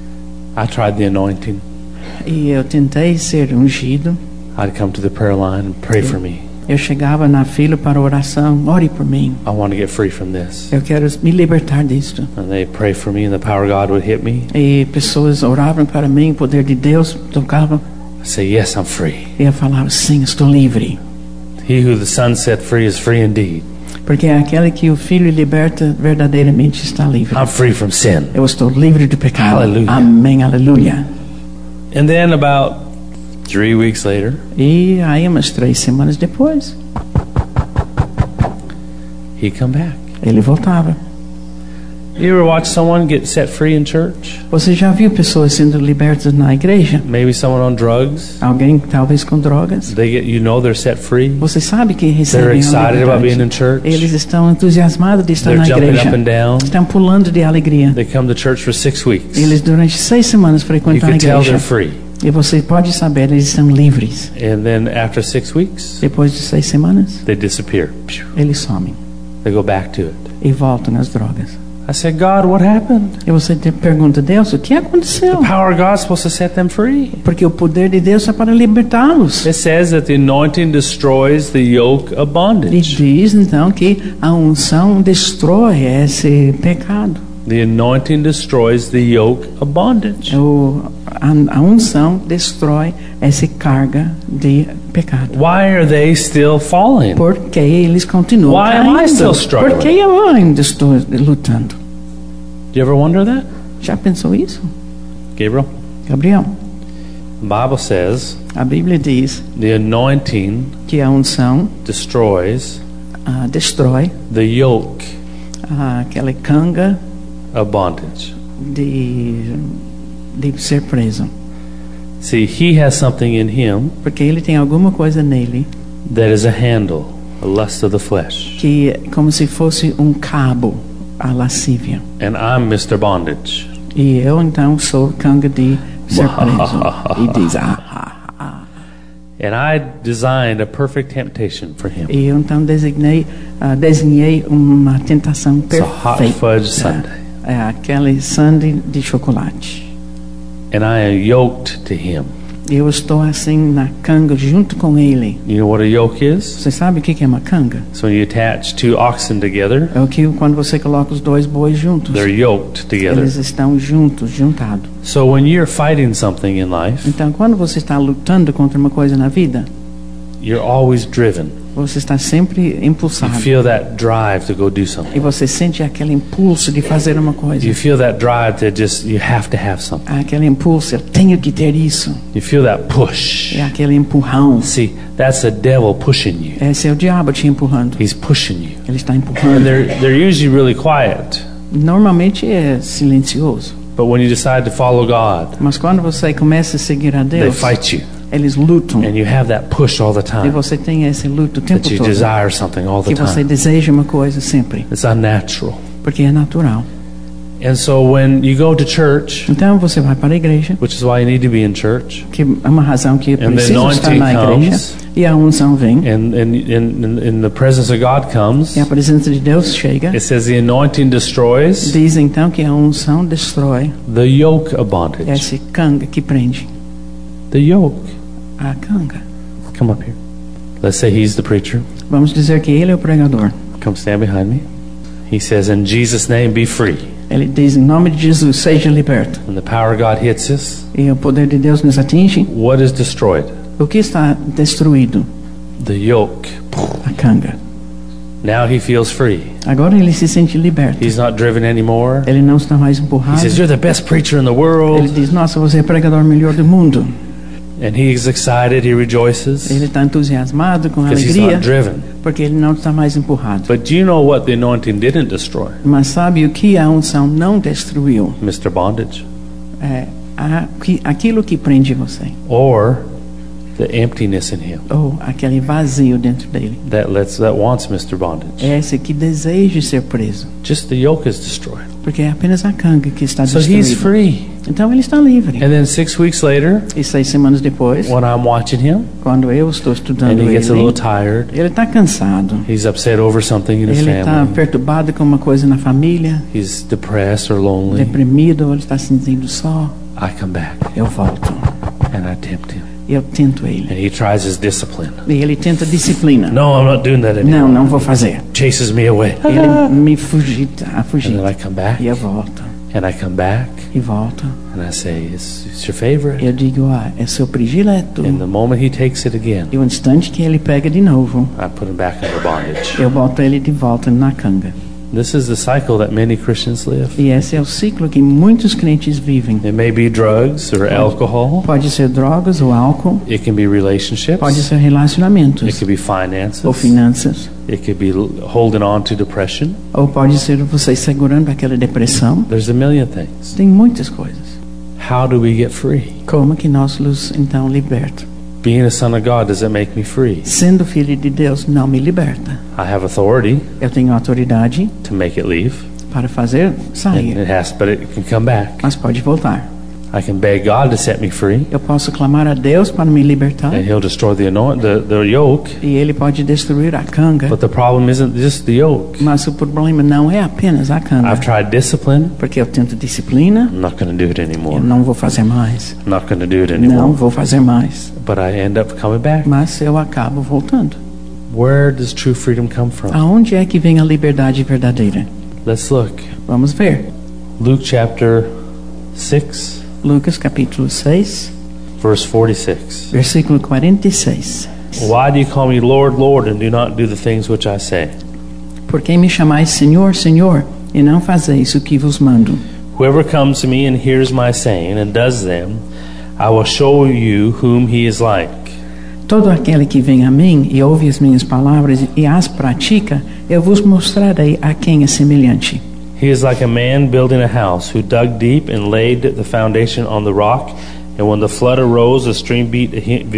I tried the anointing. E eu tentei ser ungido. I'd come to the prayer line and pray for me. Eu chegava na fila para oração, ore por mim. I want to get free from this. Eu quero me libertar disto. And they pray for me and the power of God would hit me. E pessoas oravam para mim, o poder de Deus tocava. I say, yes, I'm free. E eu falava, sim, estou livre. He who the Son set free is free indeed. Porque é aquele que o Filho liberta verdadeiramente está livre. I'm free from sin. Eu estou livre do pecado. Aleluia. Amém, aleluia. And then about 3 weeks later, E aí umas 3 semanas depois, he'd come back. ele voltava. You ever watch someone get set free in church? Você já viu pessoas sendo libertas na igreja? Maybe someone on drugs. Alguém talvez com drogas? They get, they're set free. Você sabe que They're recebem a excited about being in liberdade. church. Eles estão entusiasmados de estar They're na jumping igreja. up and down. Estão pulando de alegria. They come to church for 6 weeks. Eles durante 6 semanas You frequentam a can tell igreja. they're free. E você pode saber, eles estão livres. And then after 6 weeks, Depois de 6 semanas, they disappear. eles somem They go back to it. e voltam nas drogas. I said, God, what happened? E você pergunta, Deus, o que aconteceu? The power of God's supposed to set them free. Porque o poder de Deus é para libertá-los. It says that the anointing destroys the yoke of E bondage. diz então que a unção destrói esse pecado. The anointing destroys the yoke of bondage. A unção destrói essa carga de pecado. Why are they still falling? Porque eles continuam Why am I caindo. still struggling? Porque eu ainda estou lutando. Do you ever wonder that? Já pensou isso? Gabriel? Gabriel, The Bible says a Bíblia diz the anointing que a unção destroys destrói the yoke aquela canga of bondage. de ser preso. See, he has something in him Porque ele tem alguma coisa nele that is a handle, a lust of the flesh. que é como se fosse um cabo, a lascívia. And I'm Mr. Bondage. E eu então sou canga de ser preso. E diz, And I designed a perfect temptation for him. E eu então desenhei uma tentação It's a hot perfeita. fudge sundae. É aquele sundae de chocolate. And I am yoked to him. Eu estou assim na canga junto com ele. You know what a yoke is? Você sabe o que é uma canga? So when you attach two oxen together, É o que quando você coloca os dois bois juntos. they're yoked together. Eles estão juntados. So when you're fighting something in life, Então, quando você está lutando contra uma coisa na vida, you're always driven. você está sempre You impulsado. feel that drive to go do E something. você sente aquele impulso de fazer uma coisa. You feel that drive to just, you have to have something. Aquele impulso, eu tenho que ter isso. You feel that push. É aquele empurrão. See, that's the devil pushing you. Esse é o diabo te empurrando. He's pushing you. Ele está And empurrando. they're usually really quiet. Normalmente é silencioso. But when you decide to follow God, Mas quando você começa a seguir a they Deus, fight you. eles lutam. And you have that push all the E time. você tem esse luto o tempo That you todo. desire something all the Que você time. deseja uma coisa sempre. It's unnatural. Porque é natural. And so when you go to church, Então você vai para a igreja, which is why you need to be in church, que é uma razão que eu And the preciso estar na anointing igreja. comes. E a unção vem. and the presence of God comes, E a presença de Deus chega. it says the anointing destroys Diz então que a unção destrói the yoke of bondage. essa canga que prende. The yoke. A canga. Come up here. Let's say he's the preacher. Vamos dizer que ele é o pregador. Come stand behind me. He says, in Jesus' name, be free. Ele diz em nome de Jesus, seja liberto. When the power of God hits us, E o poder de Deus nos atinge. what is destroyed? O que está destruído? The yoke. A canga. Now he feels free. Agora ele se sente liberto. He's not driven anymore. Ele não está mais He empurrado. says, you're the best preacher in the Ele world. diz, nossa, você é o pregador melhor do mundo. And he's excited. He rejoices Ele está entusiasmado, com because he's alegria, not driven. porque ele não está mais empurrado. But do you know what the anointing didn't destroy? Mas sabe o que a unção não destruiu? Mr. Bondage. Aquilo que prende você. Or the emptiness in him Ou aquele vazio dentro dele. that wants Mr. Bondage. É esse que deseja ser preso. Just the yoke is destroyed. Porque é apenas a canga que está So he's destruída. free. Então ele está livre. And then 6 weeks later, E 6 semanas depois, when I'm watching him, quando eu estou and estudando he gets a little ele, tired, ele está cansado. he's upset over something in his Ele está family, perturbado com uma coisa na família, he's depressed or lonely, deprimido, ou ele está se sentindo só. I come back Eu volto. and I tempt him. Eu tento ele. And he tries his discipline. E ele tenta disciplina. No, I'm not doing that anymore. Não vou fazer. Chases me away. Ele me fugir. And then I come back, E eu volto. and I come back, E volto. and I say, it's your favorite. Eu digo, é seu predileto. And the moment he takes it again, E o instante que ele pega de novo, I put him back under bondage. eu boto ele de volta na canga. This is the cycle that many Christians live. E esse é o ciclo que muitos crentes vivem. It may be drugs or alcohol. Pode ser drogas ou álcool, It can be relationships. pode ser It relacionamentos could be finances. ou finanças, It could be holding on to depression. ou pode ser você segurando aquela depressão. There's a million things. Tem muitas coisas. How do we get free? Como que nós nos então liberta? Being a son of God, does it make me free? Sendo filho de Deus não me liberta. I have authority Eu tenho autoridade to make it leave, para fazer and sair, but it can come back. mas pode voltar. I can beg God to set me free, Eu posso clamar a Deus para me libertar, and He'll destroy the yoke. e Ele pode destruir a canga. But the problem isn't just the yoke. Mas o problema não é apenas a canga, I've tried discipline. porque eu tento disciplina, I'm not going to do it anymore. eu não vou fazer mais, I'm not going to do it não anymore. vou fazer mais, But I end up coming back. mas eu acabo voltando. Where does true freedom come from? Aonde é que vem a liberdade verdadeira? Let's look. Vamos ver. Luke chapter 6, Lucas capítulo 6, verse 46. versículo 46. Why do you call me Lord, Lord, and do not do the things which I say? Por que me chamais Senhor, Senhor, e não fazeis o que vos mando? Whoever comes to me and hears my saying and does them, I will show you whom he is like. Todo aquele que vem a mim e ouve as minhas palavras e as pratica, eu vos mostrarei a quem é semelhante. He is like a man building a house who dug deep and laid the foundation on the rock. And when the flood arose, the stream beat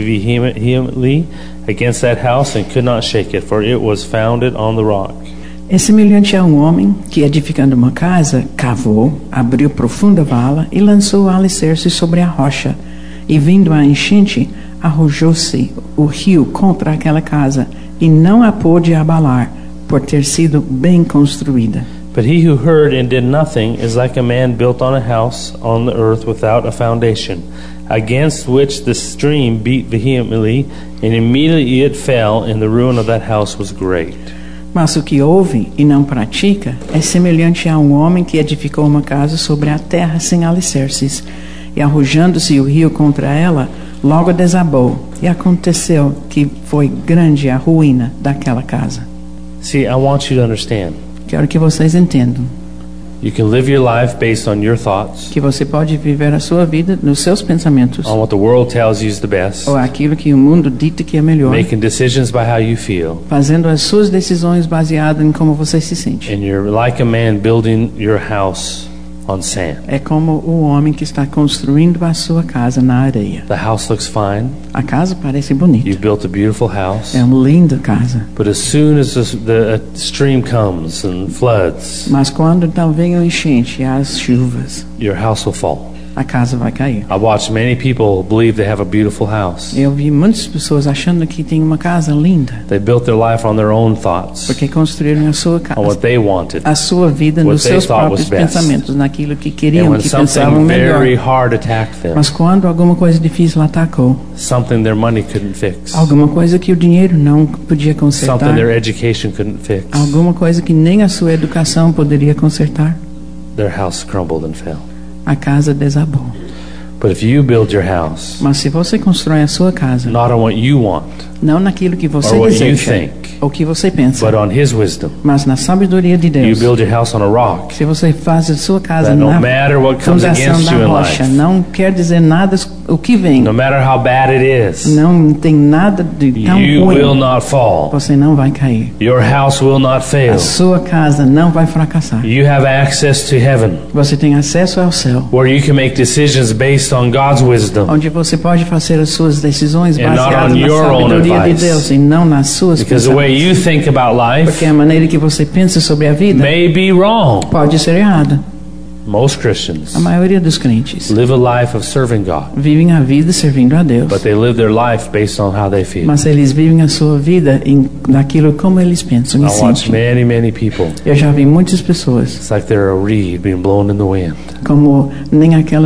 vehemently against that house and could not shake it, for it was founded on the rock. É semelhante a um homem que, edificando uma casa, cavou, abriu profunda vala e lançou o alicerce sobre a rocha. E vindo a enchente, arrojou-se o rio contra aquela casa e não a pôde abalar, por ter sido bem construída. But he who heard and did nothing is like a man built on a house on the earth without a foundation, against which the stream beat vehemently, and immediately it fell, and the ruin of that house was great. Mas o que ouve e não pratica é semelhante a um homem que edificou uma casa sobre a terra sem alicerces, e arrojando-se o rio contra ela, logo desabou, e aconteceu que foi grande a ruína daquela casa. See, I want you to understand. Quero que vocês entendam You can live your life based on your thoughts, que você pode viver a sua vida nos seus pensamentos, on what the world tells you is the best, ou aquilo que o mundo dita que é melhor, making decisions by how you feel. fazendo as suas decisões baseadas em como você se sente. And you're like a man building your house on sand. É como o homem que está construindo a sua casa na areia. The house looks fine. A casa parece bonita. You've built a beautiful house. É uma linda casa. But as soon as the stream comes and floods, Mas quando então vem o enchente e as chuvas, your house will fall. a casa vai cair. I've watched many people believe they have a beautiful house. Eu vi muitas pessoas achando que tem uma casa linda, They built their life on their own thoughts, porque construíram a sua on casa, what they wanted. a sua vida What nos they seus thought próprios was best. pensamentos, naquilo que And queriam, when que pensavam something melhor. very hard attacked them, Mas quando alguma coisa difícil atacou, something their money couldn't fix, alguma coisa que o dinheiro não podia something consertar, their education couldn't fix, alguma coisa que nem a sua educação poderia consertar, their house crumbled and fell. a casa desabou. But if you build your house Mas se você constrói a sua casa, not on what you want, não naquilo que você or what you deseja, think, ou que você pensa, but on His wisdom, mas na sabedoria de you Deus, build your house on a rock, se você faz a sua casa that no na matter what comes fundação against da you in rocha, life, não quer dizer nada o que vem, no matter how bad it is, não tem nada de tão you will ruim, not fall. você não vai cair. Your house will not fail. A sua casa não vai fracassar. You have access to heaven, Você tem acesso ao céu, where you can make decisions based on God's wisdom, onde você pode fazer as suas decisões And not baseadas on na your own sabedoria de advice. Deus e não nas suas because the way you pensamentos. think about life Porque a maneira que você pensa sobre a vida may be wrong. pode ser errada. Most Christians A maioria dos crentes live a life of serving God, vivem a vida servindo a Deus, but they live their life based on how they feel. mas eles vivem a sua vida naquilo como eles pensam e I watch sentem. many people. Eu já vi muitas pessoas It's like they're a reed being blown in the wind. como nem aquela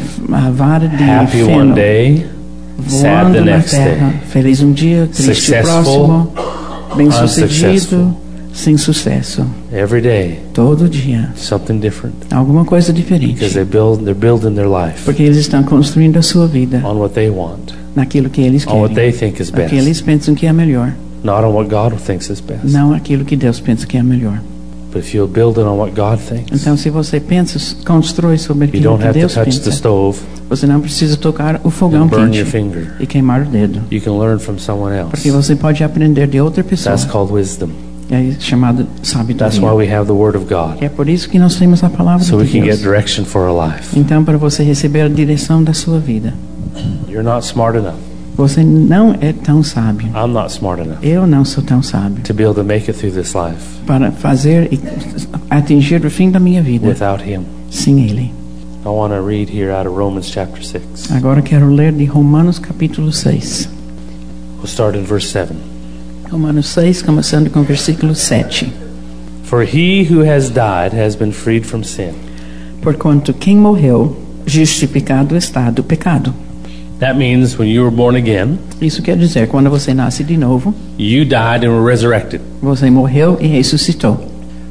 a vara de Happy one feno day, sad voando the na next terra, day. feliz um dia, triste o Successful, próximo, bem-sucedido, unsuccessful. sem sucesso. Every day, Todo dia, something different. alguma coisa diferente. Because they're building their life Porque eles estão construindo a sua vida on what they want, naquilo que eles on what querem, they think is naquilo que best, eles pensam que é melhor, not on what God thinks is best. não aquilo que Deus pensa que é melhor. But if you'll build it on what God thinks, Então, se você pensa, constrói sobre you aquilo don't que have to Deus touch the pensa, stove você não precisa tocar o fogão and burn quente your finger. e queimar o dedo, You can learn from someone porque else. você pode aprender de outra pessoa. That's called wisdom. É chamado That's sabedoria. why we have the Word of God, É por isso que nós temos a palavra so we de can get Deus. direction for our life. Então, para você receber a direção da sua vida, You're not smart enough. você não é tão sábio. I'm not smart enough Eu não sou tão sábio to be able to make it through this life para fazer e atingir o fim da minha vida without Him. sem Ele. I want to read here out of Romans chapter 6. Agora quero ler de Romanos capítulo 6. We'll start in verse 7. Romanos 6, começando com o versículo 7. For he who has died has been freed from sin. Porquanto quem morreu, justificado está do pecado. That means when you were born again, Isso quer dizer, quando você nasce de novo, you died and were resurrected. você morreu e ressuscitou.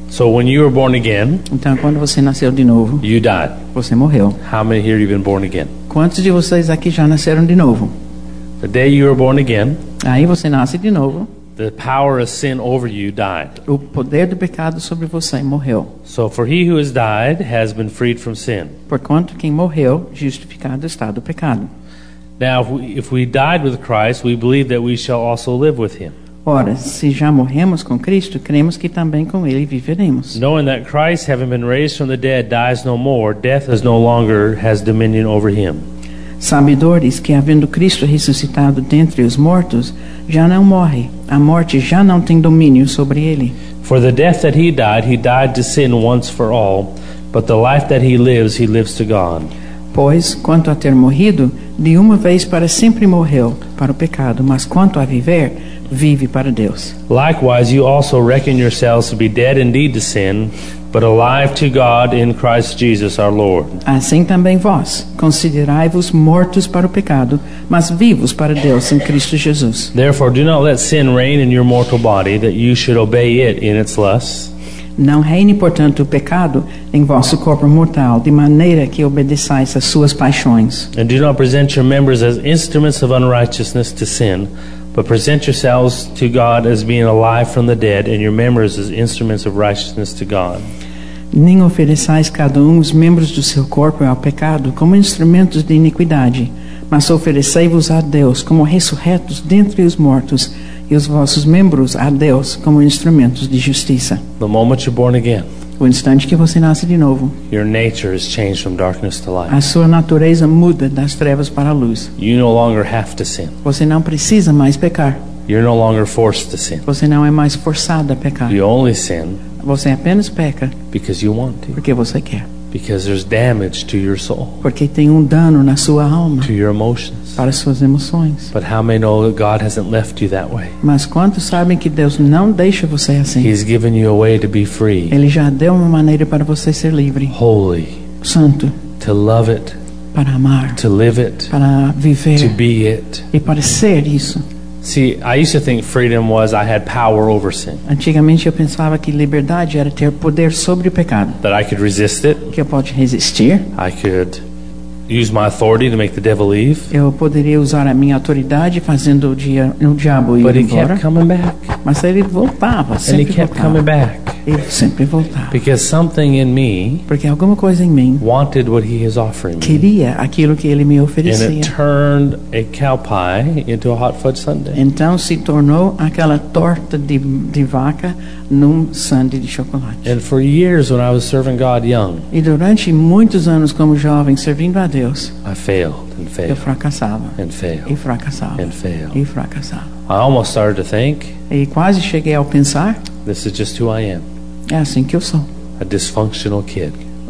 So when you were born again, Então, quando você nasceu de novo, you died. você morreu. How many here have been born again? Quantos de vocês aqui já nasceram de novo? The day you were born again, Aí você nasce de novo. the power of sin over you died. O poder do pecado sobre você morreu. So for he who has died has been freed from sin. Porquanto quem morreu, justificado está do pecado. Now, if we died with Christ, we believe that we shall also live with him. Ora, se já morremos com Cristo, cremos que também com Ele viveremos. Knowing that Christ, having been raised from the dead, dies no more, death is no longer has dominion over him. Sabedores que, havendo Cristo ressuscitado dentre os mortos, já não morre. A morte já não tem domínio sobre ele. For the death that he died to sin once for all, but the life that he lives to God. Pois, quanto a ter morrido, de uma vez para sempre morreu para o pecado, mas quanto a viver, vive para Deus. Likewise, you also reckon yourselves to be dead indeed to sin, but alive to God in Christ Jesus our Lord. Assim também vós, considerai-vos mortos para o pecado, mas vivos para Deus em Cristo Jesus. Therefore, do not let sin reign in your mortal body, that you should obey it in its lusts. Não reine, portanto, o pecado em vosso corpo mortal, de maneira que obedeçais às suas paixões. And do not present your members as instruments of unrighteousness to sin, but present yourselves to God as being alive from the dead, and your members as instruments of righteousness to God. Nem ofereçais cada os membros do seu corpo ao pecado como instrumentos de iniquidade, mas oferecei-vos a Deus como ressurretos dentre os mortos, e os vossos membros a Deus como instrumentos de justiça. The moment you're born again, O instante que você nasce de novo, your nature is changed from darkness to light. a sua natureza muda das trevas para a luz. You no longer have to sin. Você não precisa mais pecar. You're no longer forced to sin. Você não é mais forçado a pecar. You only sin Você apenas peca because you want to. porque você quer. Because there's damage to your soul, Porque tem um dano na sua alma, to your emotions. para as suas emoções. But how many know that God hasn't left you that way? Mas quantos sabem que Deus não deixa você assim? He's given you a way to be free, Ele já deu uma maneira para você ser livre, holy, santo, to love it, para amar, to live it, para to viver be it. e para ser isso. See, I used to think freedom was I had power over sin, Antigamente eu pensava que liberdade era ter poder sobre o pecado, that I could resist it, que eu posso resistir, I could use my authority to make the devil leave, eu poderia usar a minha autoridade fazendo o diabo ir but he embora, kept coming back, mas ele voltava, and he sempre kept coming voltava, back, ele sempre voltava, because something in me porque alguma coisa em mim wanted what he is offering me, queria aquilo que ele me and oferecia. it turned a cow pie into a hot fudge sundae. Então se tornou aquela torta de vaca num sundae de chocolate. And for years, when I was serving God young, E durante muitos anos como jovem servindo a Deus, I failed and eu failed fracassava and e failed fracassava and failed. e fracassava. I almost started to think, E quase cheguei ao pensar, this is just who I am, é assim que eu sou, a dysfunctional kid.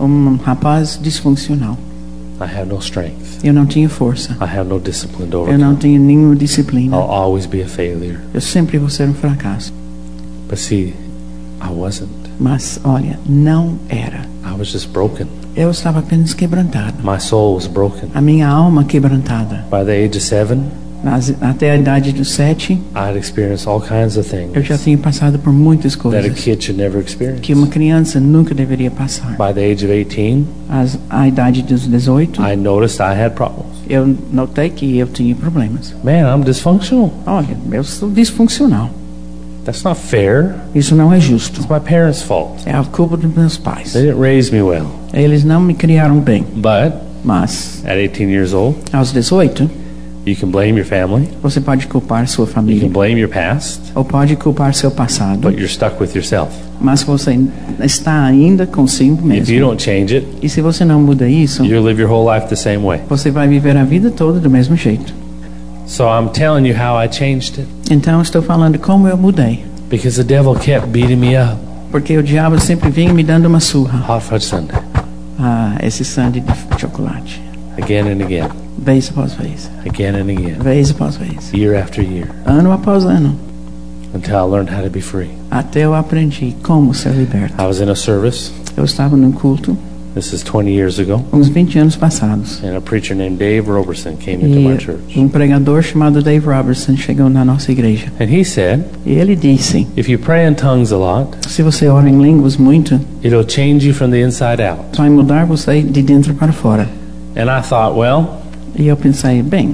rapaz disfuncional. I have no strength. Eu não tinha força, I have no discipline to eu não overcome. tenho nenhuma disciplina. I'll always be a failure. Eu sempre vou ser um fracasso. But see, I wasn't. Mas olha, não era. I was just broken. Eu estava apenas quebrantado. My soul was broken. A minha alma quebrantada. By the age of 7, Até a idade dos 7, I had experienced all kinds of eu já things tinha passado por muitas that a coisas kid should never experience. que uma criança nunca deveria passar. By the age of 18, A idade dos 18, I noticed I had problems. eu notei que eu tinha problemas. Man, I'm dysfunctional. Olha, eu sou disfuncional. That's not fair. Isso não é justo. It's my parents' fault. É a culpa dos meus pais. They didn't raise me well. Eles não me criaram bem. But Mas, at 18 years old, aos 18, you can blame your family, você pode culpar sua you can família blame your past, ou pode culpar seu passado, but you're stuck with yourself. mas você está ainda consigo If you mesmo. don't change it, E se você não muda isso, you'll live your whole life the same way. você vai viver a vida toda do mesmo jeito. So I'm telling you how I changed it. Então, eu estou falando como eu mudei. Because the devil kept beating me up. Porque o diabo sempre vinha me dando uma surra. Hot fudge sundae. Esse sundae de chocolate. Again and again. Vez após vez. Again and again. Vez após vez. Year after year. Ano após ano. Until I learned how to be free. Até eu aprendi como ser liberto. I was in a service Eu estava num culto This is 20 years ago. uns 20 anos passados. And a preacher named Dave Roberson came into my church. E pregador chamado Dave Robertson chegou na nossa igreja. And he said, E ele disse, if you pray in tongues a lot, se você ora em línguas muito, it'll change you from the inside out. vai mudar você de dentro para fora. And I thought, well, E eu pensei, bem,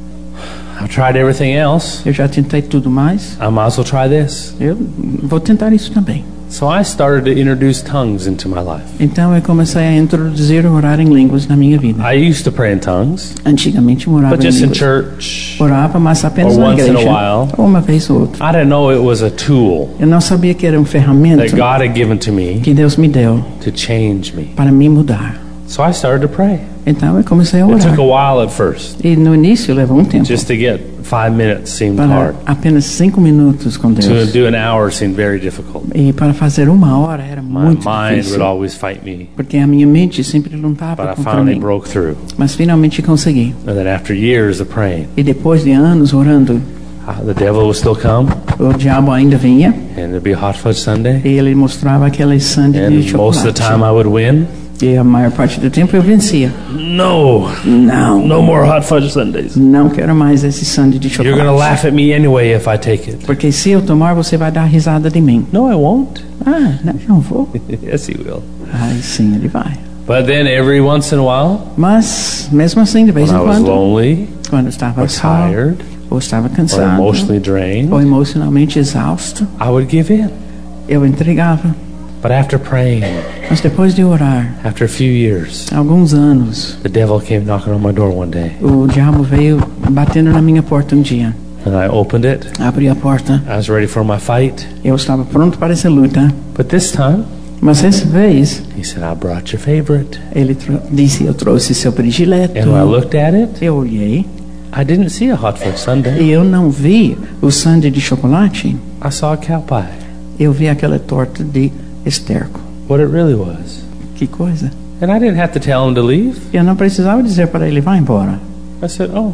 I've tried everything else. eu já tentei tudo mais, I might as well try this. eu vou tentar isso também. So I started to introduce tongues into my life. Então eu comecei a introduzir orar em línguas na minha vida. I used to pray in tongues, Antigamente eu orava but em just in línguas. church. Orava, mas apenas Or na once in a igreja, while. ou uma vez ou outra. I didn't know it was a tool Eu não sabia que era um ferramenta that God had given to me que Deus me deu to change me. para me mudar. So I started to pray. Então eu comecei a It took orar. a while at first. E no início levou um tempo. Just to get 5 minutes seemed Para hard. apenas 5 minutos com To Deus. do an hour seemed very difficult. E para fazer 1 hora era My muito mind difícil. would always fight me. Porque a minha mente sempre lutava But I contra finally mim. broke through. Mas finalmente consegui. And then after years of praying, E depois de anos orando, the devil would still come, o diabo ainda vinha. and it'd be Hot Fudge Sunday. E ele mostrava aquele sangue de And most of the chocolate. time I would win. E a maior parte do tempo eu vencia. No, Não, no more Hot Fudge Sundays. não quero mais esse sangue de You're going to chocolate. laugh at me anyway if I take it. Porque se eu tomar, você vai dar risada de mim. No, I won't. Ah, não vou. Yes, he will. Ai, sim, ele vai. But then every once in a while, Mas, mesmo assim, de vez when em I was quando, lonely quando eu estava or só, tired ou estava or cansado, emotionally drained, ou emocionalmente exausto, I would give in. eu entregava. But after praying, Mas depois de orar, after a few years, alguns anos, the devil came knocking on my door one day. o diabo veio batendo na minha porta um dia. And I opened it. Abri a porta, I was ready for my fight. eu estava pronto para essa luta. But this time, Mas dessa vez, he said, I brought your favorite. ele disse, eu trouxe seu predileto. And when I looked at it, Eu olhei I didn't see a Hot Fudge Sundae. e eu não vi o sundae de chocolate. I saw a cow pie. Eu vi aquela torta de esterco. What it really was. Que coisa. And I didn't have to tell him to leave. Eu não precisava dizer para ele, vá embora. I said, oh,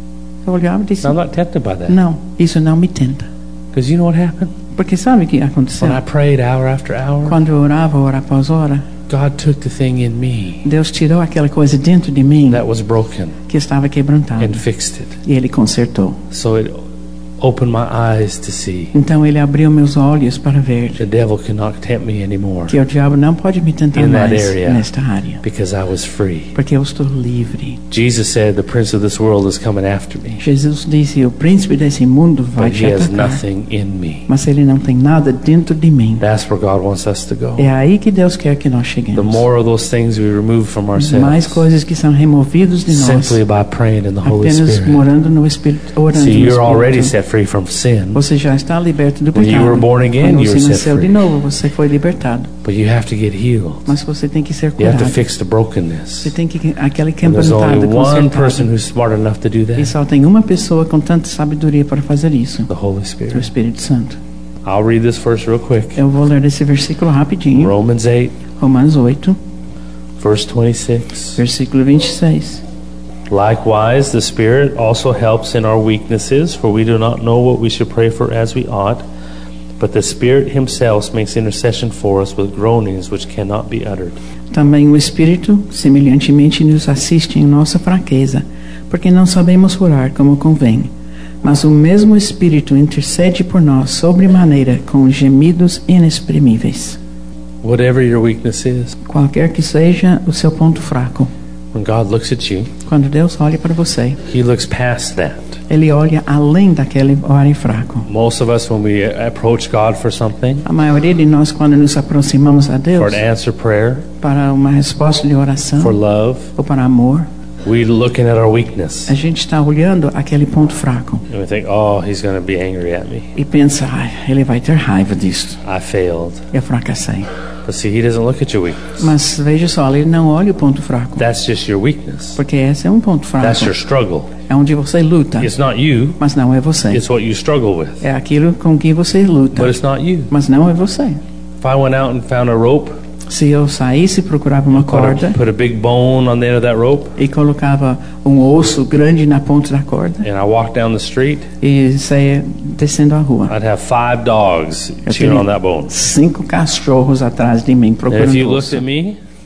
Eu olhava e disse, I'm not tempted by that. não, isso não me tenta. Because you know what happened? Porque sabe o que aconteceu? When I prayed hour after hour, Quando eu orava, hora após hora, God took the thing in me Deus tirou aquela coisa dentro de mim that was broken que estava quebrantada. and fixed it. E Ele consertou. So it opened my eyes to see Então Ele abriu meus olhos para ver the devil cannot tempt me anymore que o diabo não pode me tentar in that mais area nesta área. because I was free. Porque eu estou livre. Jesus said, the prince of this world is coming after me, Jesus disse, o príncipe desse mundo vai but te he has atacar. nothing in me. Mas ele não tem nada dentro de mim. That's where God wants us to go. É aí que Deus quer que nós The cheguemos. more of those things we remove from Mais ourselves, coisas que são removidos de nós, simply by praying in the Holy apenas Spirit. morando no Espírito, orando See, no you're already Espírito. set free from sin, Você já está liberto do When you were pecado. born again, Quando you were você set nasceu de free. novo, você foi libertado. but you have to get healed. Mas você tem que ser You have curado. to fix the brokenness. Você tem que aquele And there's only quebrantada, one person consertada. who's smart enough to do E that, só tem uma pessoa com tanta sabedoria para fazer isso. the Holy O Spirit. Espírito Santo. I'll read this verse real quick. Eu vou ler esse versículo rapidinho. Romans 8, Romanos 8, verse 26. versículo 26. Likewise, the Spirit also helps in our weaknesses, for we do not know what we should pray for as we ought, but the Spirit himself makes intercession for us with groanings which cannot be uttered. Também o Espírito, semelhantemente, nos assiste em nossa fraqueza, porque não sabemos orar como convém. Mas o mesmo Espírito intercede por nós sobremaneira com gemidos inexprimíveis. Whatever your weakness is, Qualquer que seja o seu ponto fraco, when God looks at you, quando Deus olha para você, he looks past that. Ele olha além daquele homem fraco. Most of us, when we approach God for something, A maioria de nós, quando nos aproximamos a for Deus an answer prayer, para uma resposta de oração for love, ou para amor, we're looking at our weakness. a gente está olhando aquele ponto fraco And we think, oh, he's going to be angry at me. e pensa, ai, ele vai ter raiva disso. I failed. Eu fracassei. But see, he doesn't look at your weakness. Mas veja só, ele não olha o ponto fraco, That's just your weakness. porque esse é um ponto fraco. That's your struggle. É onde você luta, It's not you, mas não é você. it's what you struggle with. É aquilo com que você luta, But it's not you. mas não é você. If I went out and found a rope, Se eu saísse e procurava uma corda put a big bone on the end of that rope, e colocava um osso grande na ponta da corda and I walked down the street, e saía descendo a rua, I'd have 5 dogs eu chewing teria on that bone. 5 cachorros atrás de mim And if procurando you o looked osso. at me,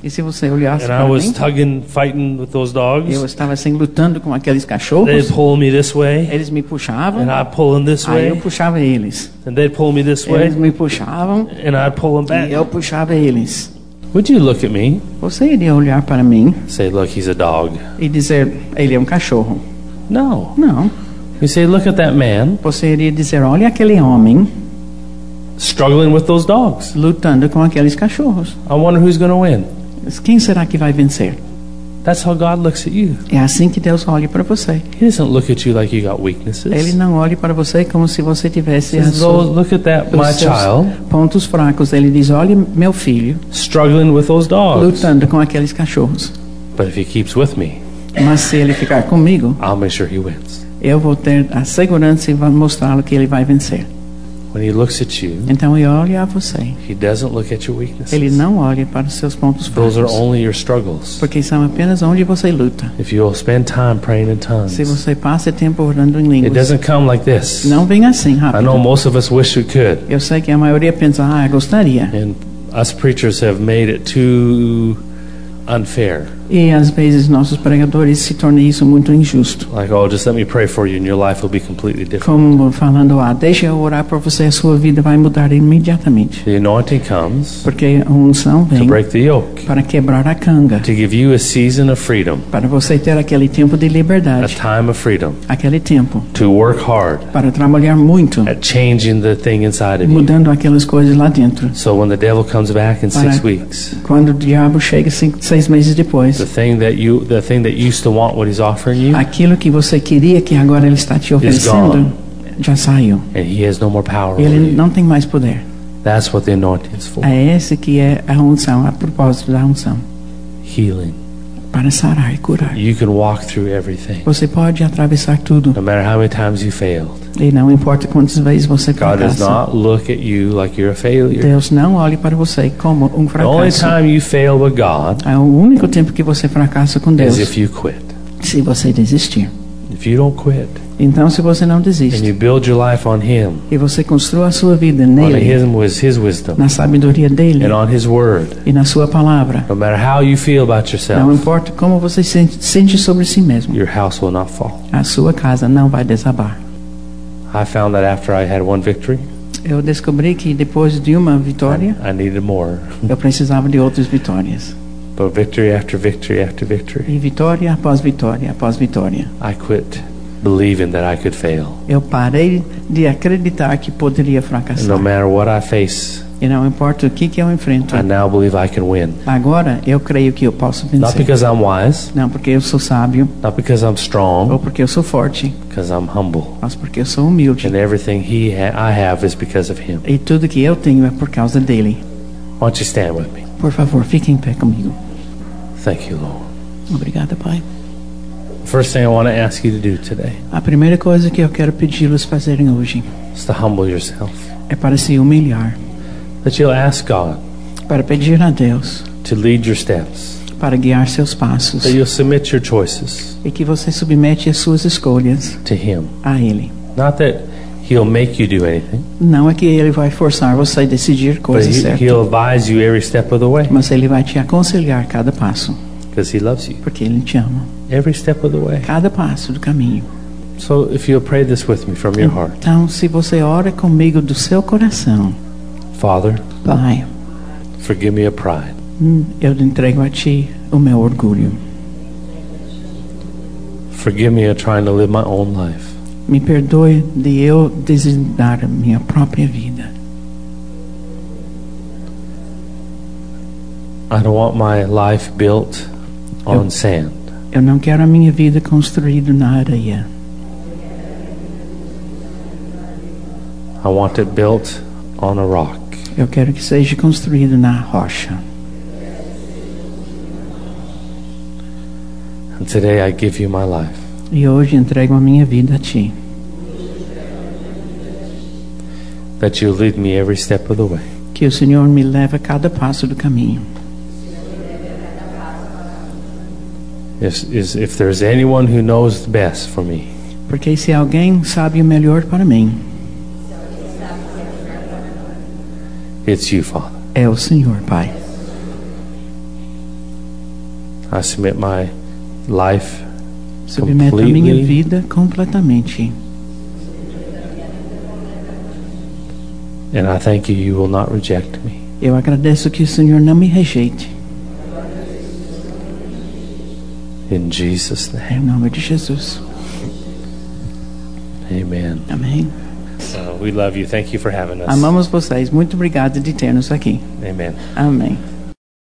E se você olhasse and para I was mim, fighting with those eu dogs, estava assim lutando com aqueles they'd cachorros. pull me this way, Eles me puxavam, and I'd pull them this aí eu way, puxava eles. and they'd pull me this Eles way, me puxavam and I'd pull them e back. eu puxava eles. Would you look at me, Você iria olhar para mim say, look, he's a dog? e dizer, ele é um cachorro? No. Não. You say, look at that man Você iria dizer, olha aquele homem struggling with those dogs. lutando com aqueles cachorros. I wonder who's going to win. Quem será que vai vencer? That's how God looks at you. É assim que Deus olha para você. He doesn't look at you like you got weaknesses. Ele não olha para você como se você tivesse He says, look at that, my os seus child, pontos fracos. Ele diz, olha meu filho struggling with those dogs. lutando com aqueles cachorros. But if he keeps with me, Mas se ele ficar comigo, I'll make sure he wins. eu vou ter a segurança e vou mostrá-lo que ele vai vencer. When he looks at you, Então ele olha a você. he doesn't look at your weaknesses. Ele não olha para os seus pontos Those are fracos, only your struggles. porque são apenas onde você luta. If you'll spend time praying in tongues, Se você passa tempo orando em it línguas, doesn't come like this. não vem assim I know rápido. most of us wish we could, Eu sei que a maioria pensa, gostaria. and us preachers have made it too unfair. E às vezes nossos pregadores se tornam isso muito injusto. Like, oh, just let me pray for you and your life will be completely different. Como falando, deixa eu orar por você, a sua vida vai mudar imediatamente. The anointing comes Porque a unção to vem break the yoke, para quebrar a canga, to give you a season of freedom, para você ter aquele tempo de a liberdade, time of freedom, aquele tempo to work hard para trabalhar muito, at changing the thing inside of you. mudando aquelas coisas lá dentro. So when the devil comes back in 6 weeks, Quando o diabo chega 6 meses depois, the thing that you used to want, what he's offering you, aquilo que você queria que agora ele está te oferecendo, gone. já saiu. and he has no more power over Ele you. não tem mais poder. That's what the anointing is for. É esse que é a unção, a propósito da unção, Healing. para sarar e curar. You can walk through everything. Você pode atravessar tudo, No matter how many times you failed, e não importa quantas vezes você God does fracassa. not look at you like you're a failure. Deus não olha para você como um The only fracasso. time you fail with God É o único tempo que você fracassa com is Deus, if you quit. se você desistir. If you don't quit Então, se você não and desiste you build your life on Him, e você construa a sua vida on nele, His wisdom, na sabedoria dele and on His Word, e na sua palavra, no matter how you feel about não yourself, importa como você sente sobre si mesmo, your house will not fall. a sua casa não vai desabar. I found that after I had one victory, Eu descobri que depois de uma vitória, I needed more. eu precisava de outras vitórias. But victory after victory after victory, E vitória após vitória após vitória. I quit believing that I could fail. Eu parei de acreditar que poderia And fracassar. no matter what I face, E não importa o que eu enfrento. I now believe I can win. Agora eu creio que eu posso Not vencer. because I'm wise, Não porque eu sou sábio not because I'm ou strong, porque eu sou forte, because I'm humble. mas porque eu sou humilde. And everything I have is because of Him. E tudo que eu tenho é por causa dele. Why don't you stand with me? Por favor, fique em pé comigo. Thank you, Lord. Obrigada, Pai. First thing I want to ask you to do today A primeira coisa que eu quero pedi-los fazerem hoje is to humble yourself. é para se humilhar, That you'll ask God para pedir a Deus to lead your steps. para guiar seus passos That you'll submit your choices e que você submete as suas escolhas to Him. a Ele. Not that He'll make you do anything, Não é que Ele vai forçar você a decidir but coisas certas, He'll advise you every step of the way mas Ele vai te aconselhar cada passo, because He loves you. porque Ele te ama. Every step of the way. Cada passo do caminho. So if you'll pray this with me from your heart. Então, se você ora comigo do seu coração, Father, Pai, forgive me of pride. eu entrego a Ti o meu orgulho. Forgive me of trying to live my own life. Me perdoe de eu designar a minha própria vida. I don't want my life built on sand. Eu não quero a minha vida construída na areia. I want it built on a rock. Eu quero que seja construído na rocha. And today I give you my life. E hoje entrego a minha vida a Ti. That you lead me every step of the way. Que o Senhor me leve a cada passo do caminho. If there's anyone who knows best for me, Porque se alguém sabe o melhor para mim, it's you, Father. é o Senhor, Pai. I submit my life Submeto a minha vida completamente. and I thank you, you will not reject me. Eu agradeço que o Senhor não me rejeite. In Jesus' Em name, nome de Jesus. amen. Amém. We love you. Thank you for having us. Amamos vocês. Muito obrigado de ter-nos aqui. Amen. Amém.